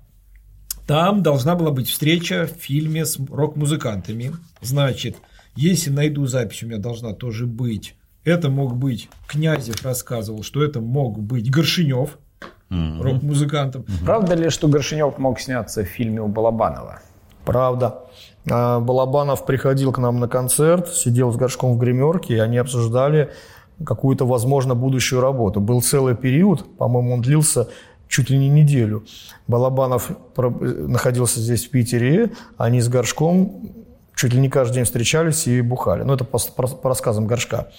там должна была быть встреча в фильме с рок-музыкантами. Значит, если найду запись, у меня должна тоже быть. Это мог быть, Князев рассказывал, что это мог быть Горшенев, mm-hmm. рок-музыкантом. Mm-hmm. Правда ли, что Горшенев мог сняться в фильме у Балабанова? Правда. Балабанов приходил к нам на концерт, сидел с Горшком в гримерке, и они обсуждали какую-то, возможно, будущую работу. Был целый период, по-моему, он длился чуть ли не неделю. Балабанов находился здесь, в Питере, они с Горшком чуть ли не каждый день встречались и бухали. Ну, это по, по, по рассказам Горшка.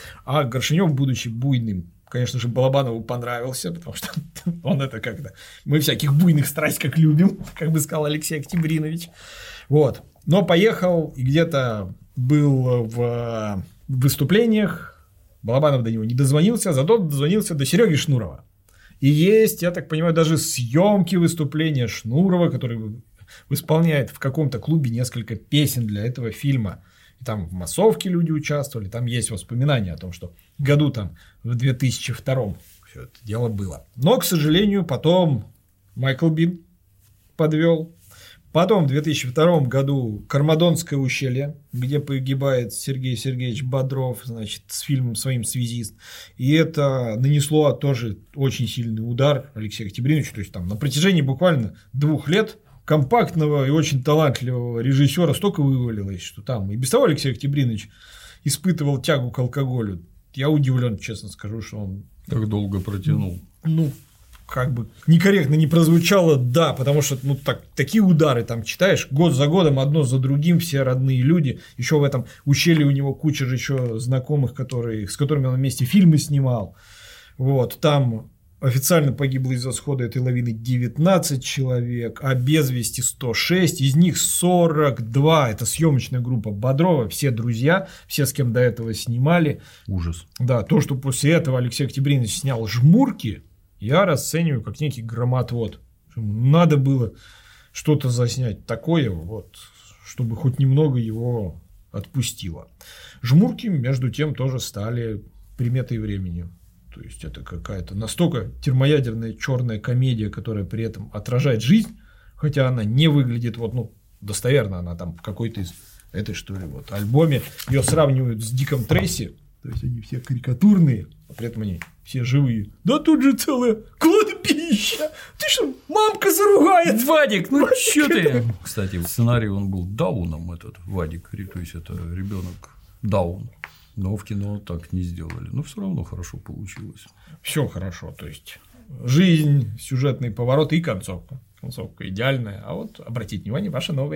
А Горшенев, будучи буйным, конечно же, Балабанову понравился, потому что он это как-то... Мы всяких буйных страсть как любим, как бы сказал Алексей Октябринович. Вот. Но поехал и где-то был в выступлениях. Балабанов до него не дозвонился, зато дозвонился до Сереги Шнурова. И есть, я так понимаю, даже съемки выступления Шнурова, который исполняет в каком-то клубе несколько песен для этого фильма. И там в массовке люди участвовали, там есть воспоминания о том, что году там в две тысячи втором все это дело было. Но, к сожалению, потом Майкл Бин подвел. Потом в две тысячи втором году «Кармадонское ущелье», где погибает Сергей Сергеевич Бодров, значит, с фильмом своим «Связист». И это нанесло тоже очень сильный удар Алексею Октябриновичу. То есть, там на протяжении буквально двух лет компактного и очень талантливого режиссера столько вывалилось, что там и без того Алексей Октябринович испытывал тягу к алкоголю. Я удивлен, честно скажу, что он... Так долго протянул. Ну, как бы некорректно не прозвучало, да, потому что ну, так, такие удары там читаешь год за годом, одно за другим, все родные люди. Еще в этом ущелье у него куча же еще знакомых, которые, с которыми он вместе фильмы снимал. Вот, там официально погибло из-за схода этой лавины девятнадцать человек, а без вести сто шесть, из них сорок два. Это съемочная группа Бодрова, все друзья, все, с кем до этого снимали. Ужас. Да, то, что после этого Алексей Октябринович снял «Жмурки», я расцениваю как некий громотвод. Надо было что-то заснять такое, вот, чтобы хоть немного его отпустило. «Жмурки», между тем, тоже стали приметой времени. То есть, это какая-то настолько термоядерная черная комедия, которая при этом отражает жизнь, хотя она не выглядит вот, ну, достоверно. Она там в какой-то из этой, что ли, вот, альбоме. Ее сравнивают с Диком Трейси. То есть, они все карикатурные, а при этом они все живые. Да тут же целое кладбище. Ты что, мамка заругает? Вадик, ну что ты? Кстати, в сценарии он был Дауном, этот Вадик. То есть, это ребенок Даун. Но в кино так не сделали. Но все равно хорошо получилось. Все хорошо. То есть, жизнь, сюжетные повороты и концовка. Концовка идеальная. А вот, обратите внимание, ваша новая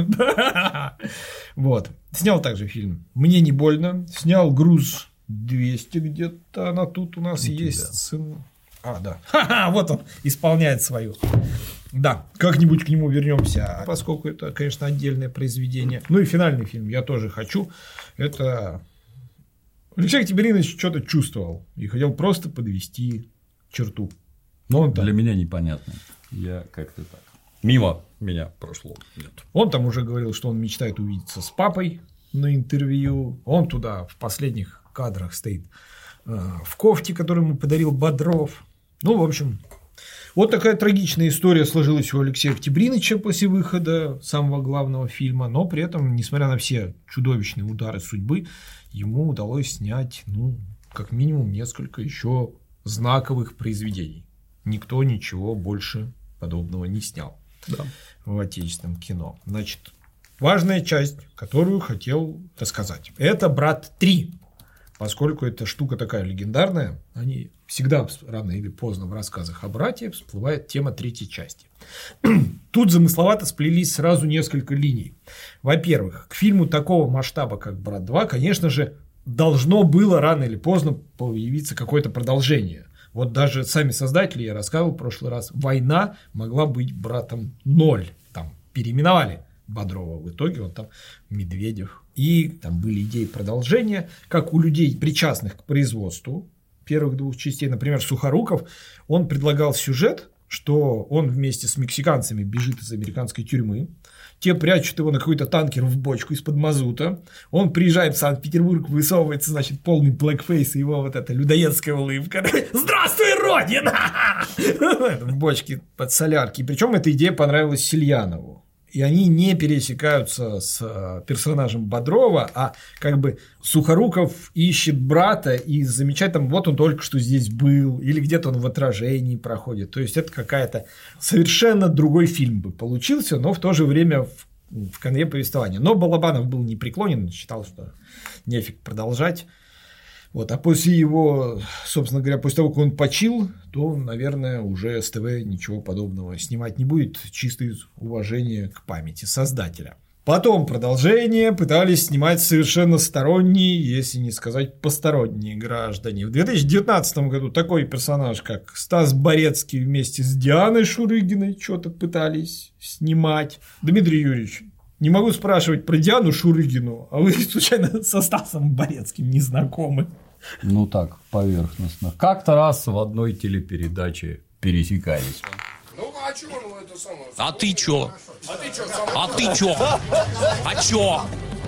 элитка. Вот. Снял также фильм «Мне не больно». Снял «Груз двести» где-то. Она тут у нас есть. Сын... А, да. Ха-ха, вот он исполняет свою. Да, как-нибудь к нему вернемся, поскольку это, конечно, отдельное произведение. Ну и финальный фильм я тоже хочу. Это... Алексей Октябринович что-то чувствовал и хотел просто подвести черту. Но он там... Для меня непонятно. Я как-то так. Мимо меня прошло. Нет. Он там уже говорил, что он мечтает увидеться с папой на интервью. Он туда в последних кадрах стоит э, в кофте, которую ему подарил Бодров. Ну, в общем, вот такая трагичная история сложилась у Алексея Октябриновича после выхода самого главного фильма. Но при этом, несмотря на все чудовищные удары судьбы, ему удалось снять, ну, как минимум, несколько еще знаковых произведений. Никто ничего больше подобного не снял, да, в отечественном кино. Значит, важная часть, которую хотел рассказать, это «Брат три». Поскольку эта штука такая легендарная, они всегда рано или поздно в рассказах о брате всплывает тема третьей части. Тут замысловато сплелись сразу несколько линий. Во-первых, к фильму такого масштаба, как «Брат два», конечно же, должно было рано или поздно появиться какое-то продолжение. Вот даже сами создатели, я рассказывал в прошлый раз, «Война» могла быть «Братом ноль». Там переименовали Бодрова в итоге, он там Медведев. И там были идеи продолжения, как у людей, причастных к производству первых двух частей. Например, Сухоруков, он предлагал сюжет, что он вместе с мексиканцами бежит из американской тюрьмы. Те прячут его на какой-то танкер в бочку из-под мазута. Он приезжает в Санкт-Петербург, высовывается, значит, полный блэкфейс, и его вот эта людоедская улыбка. Здравствуй, Родина! В бочке под солярки. Причем эта идея понравилась Сельянову. И они не пересекаются с персонажем Бодрова, а как бы Сухоруков ищет брата и замечает там, вот он только что здесь был, или где-то он в отражении проходит. То есть, это какая-то совершенно другой фильм бы получился, но в то же время в, в конве повествования. Но Балабанов был непреклонен, считал, что нефиг продолжать. Вот, а после его, собственно говоря, после того, как он почил, то, наверное, уже СТВ ничего подобного снимать не будет, чисто из уважения к памяти создателя. Потом продолжение пытались снимать совершенно сторонние, если не сказать посторонние граждане. В две тысячи девятнадцатом году такой персонаж, как Стас Борецкий вместе с Дианой Шурыгиной что-то пытались снимать. Дмитрий Юрьевич, не могу спрашивать про Диану Шурыгину, а вы случайно со Стасом Борецким не знакомы? Ну так, поверхностно. Как-то раз в одной телепередаче пересекались. Ну, а чё, ну, это самое... А ты чё? А ты чё, А ты чё? А чё?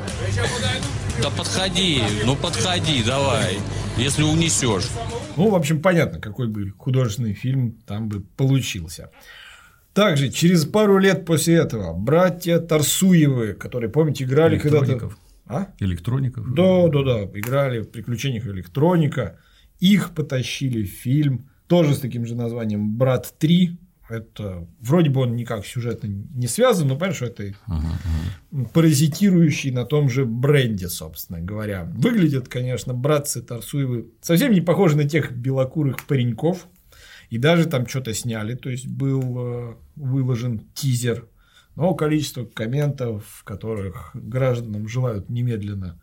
Да подходи, ну подходи, давай, если унесешь. Ну, в общем, понятно, какой бы художественный фильм там бы получился. Также через пару лет после этого братья Тарсуевы, которые, помните, играли когда-то... А? Электроников. Да, да, да, играли в «Приключениях электроника». Их потащили в фильм, тоже с таким же названием «Брат три». Это вроде бы он никак сюжетно не связан, но понятно, что это uh-huh, uh-huh. паразитирующий на том же бренде, собственно говоря. Выглядят, конечно, братцы Тарсуевы совсем не похожи на тех белокурых пареньков. И даже там что-то сняли, то есть был выложен тизер. Но количество комментов, в которых гражданам желают немедленно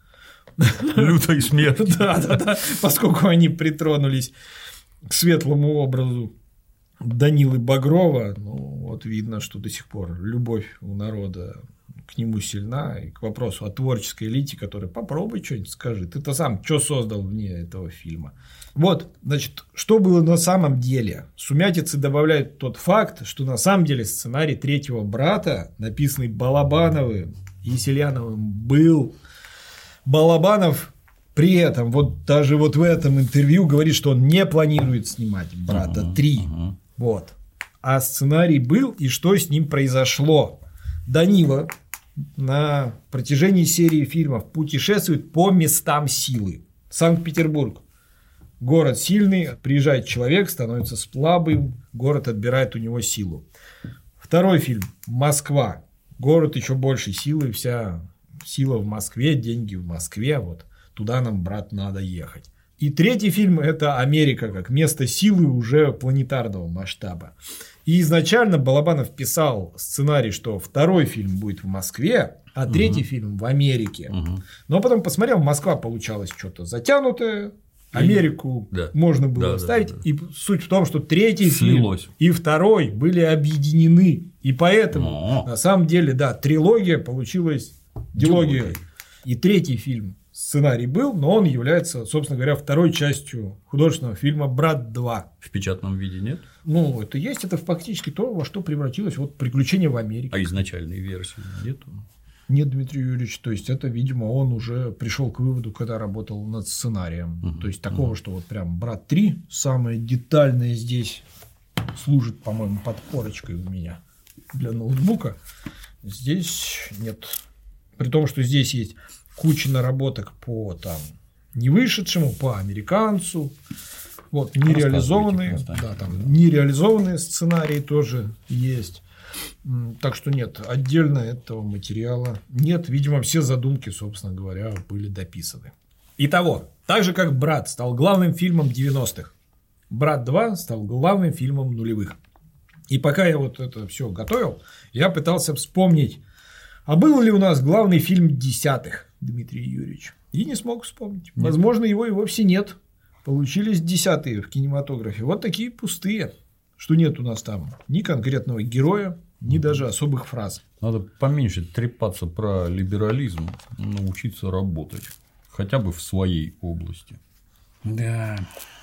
лютой смерти. Да, да, да. Поскольку они притронулись к светлому образу Данилы Багрова, ну, вот видно, что до сих пор любовь у народа к нему сильна. И к вопросу о творческой элите, который попробуй что-нибудь скажи. Ты-то сам что создал вне этого фильма? Вот, значит, что было на самом деле? Сумятицы добавляют тот факт, что на самом деле сценарий «Третьего брата», написанный Балабановым и Селяновым, был. Балабанов при этом, вот даже вот в этом интервью говорит, что он не планирует снимать «Брата три». Uh-huh, uh-huh. Вот. А сценарий был, и что с ним произошло? Данила на протяжении серии фильмов путешествует по местам силы. Санкт-Петербург. Город сильный, приезжает человек, становится слабым, город отбирает у него силу. Второй фильм «Москва». Город еще большей силы, вся сила в Москве, деньги в Москве, вот туда нам, брат, надо ехать. И третий фильм – это Америка, как место силы уже планетарного масштаба. И изначально Балабанов писал сценарий, что второй фильм будет в Москве, а третий угу. фильм в Америке. Угу. Но потом посмотрел, Москва получалась что-то затянутое, Америку да. можно было да, вставить. Да, да, да. И суть в том, что третий Слилось. фильм и второй были объединены. И поэтому, Но. на самом деле, да, трилогия получилась дилогией. И третий фильм сценарий был, но он является, собственно говоря, второй частью художественного фильма «Брат два». В печатном виде нет? Ну, это есть, это фактически то, во что превратилось вот «Приключения в Америке». А изначальной версии нету? Нет, Дмитрий Юрьевич, то есть это, видимо, он уже пришел к выводу, когда работал над сценарием. Uh-huh. То есть такого, uh-huh. что вот прям «Брат три» самое детальное здесь служит, по-моему, подпорочкой у меня для ноутбука. Здесь нет. При том, что здесь есть куча наработок по там не вышедшему, по американцу. Вот, нереализованные, да, там, нереализованные сценарии тоже есть. Так что нет, отдельно этого материала нет. Видимо, все задумки, собственно говоря, были дописаны. Итого, так же как «Брат» стал главным фильмом девяностых, «Брат два» стал главным фильмом нулевых. И пока я вот это все готовил, я пытался вспомнить, а был ли у нас главный фильм десятых, Дмитрий Юрьевич? И не смог вспомнить. Нет. Возможно, его и вовсе нет. Получились десятые в кинематографе. Вот такие пустые, что нет у нас там ни конкретного героя, ни даже особых фраз. Надо поменьше трепаться про либерализм, научиться работать. Хотя бы в своей области. Да.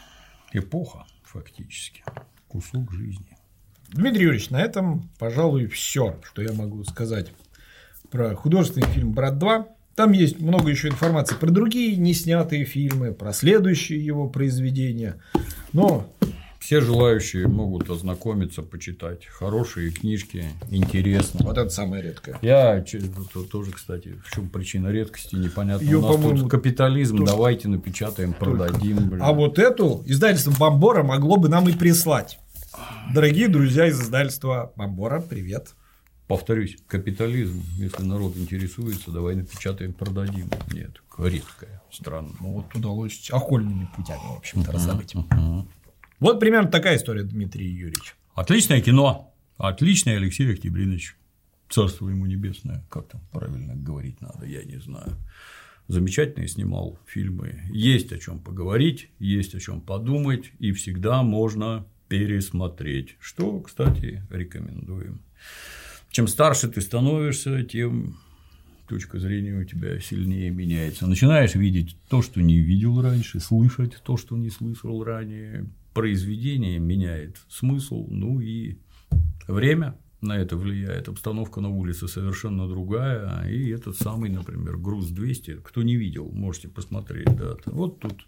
Эпоха, фактически. Кусок жизни. Дмитрий Юрьевич, на этом, пожалуй, все, что я могу сказать про художественный фильм «Брат два». Там есть много еще информации про другие неснятые фильмы, про следующие его произведения. Но все желающие могут ознакомиться, почитать. Хорошие книжки, интересно. Вот это самое редкое. Я тоже, кстати, в чем причина редкости, непонятно. Ее, у нас тут капитализм, тут... давайте напечатаем, продадим. Блин. А вот эту издательство «Бомбора» могло бы нам и прислать. Дорогие друзья из издательства «Бомбора», привет. Повторюсь, капитализм, если народ интересуется, давай напечатаем, продадим. Нет, редкая страна. Ну, вот удалось окольными путями, в общем-то, uh-huh, раздобыть. Uh-huh. Вот примерно такая история, Дмитрий Юрьевич. Отличное кино. Отличный Алексей Октябринович. Царство ему небесное. Как там правильно говорить надо, я не знаю. Замечательно снимал фильмы. Есть о чем поговорить, есть о чем подумать, и всегда можно пересмотреть. Что, кстати, рекомендуем. Чем старше ты становишься, тем точка зрения у тебя сильнее меняется. Начинаешь видеть то, что не видел раньше, слышать то, что не слышал ранее. Произведение меняет смысл, ну и время на это влияет. Обстановка на улице совершенно другая. И этот самый, например, «Груз двести», кто не видел, можете посмотреть. Да. Вот тут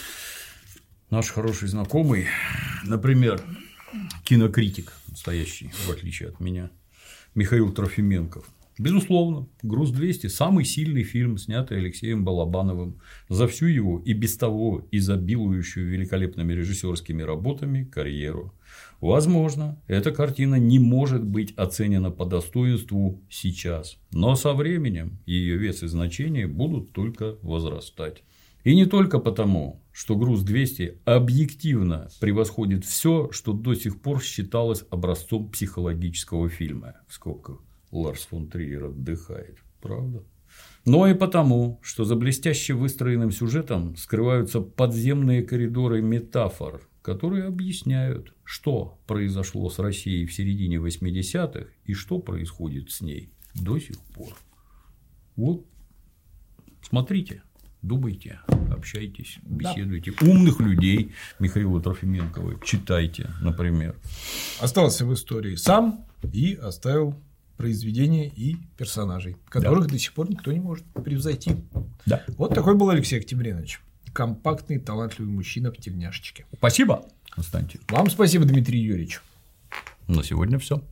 наш хороший знакомый, например, кинокритик настоящий, в отличие от меня, Михаил Трофименков. Безусловно, «Груз двести» – самый сильный фильм, снятый Алексеем Балабановым за всю его и без того изобилующую великолепными режиссерскими работами карьеру. Возможно, эта картина не может быть оценена по достоинству сейчас, но со временем ее вес и значение будут только возрастать. И не только потому, что «Груз двести» объективно превосходит все, что до сих пор считалось образцом психологического фильма. В скобках Ларс фон Триер отдыхает, правда? Но и потому, что за блестяще выстроенным сюжетом скрываются подземные коридоры метафор, которые объясняют, что произошло с Россией в середине восьмидесятых и что происходит с ней до сих пор. Вот, смотрите. Думайте, общайтесь, беседуйте. Да. Умных людей Михаила Трофименкова читайте, например. Остался в истории сам и оставил произведения и персонажей, которых да. до сих пор никто не может превзойти. Да. Вот такой был Алексей Октябринович. Компактный, талантливый мужчина в тельняшечке. Спасибо, Константин. Вам спасибо, Дмитрий Юрьевич. На сегодня все.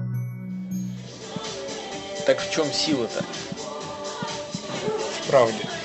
Так в чем сила-то? В правде.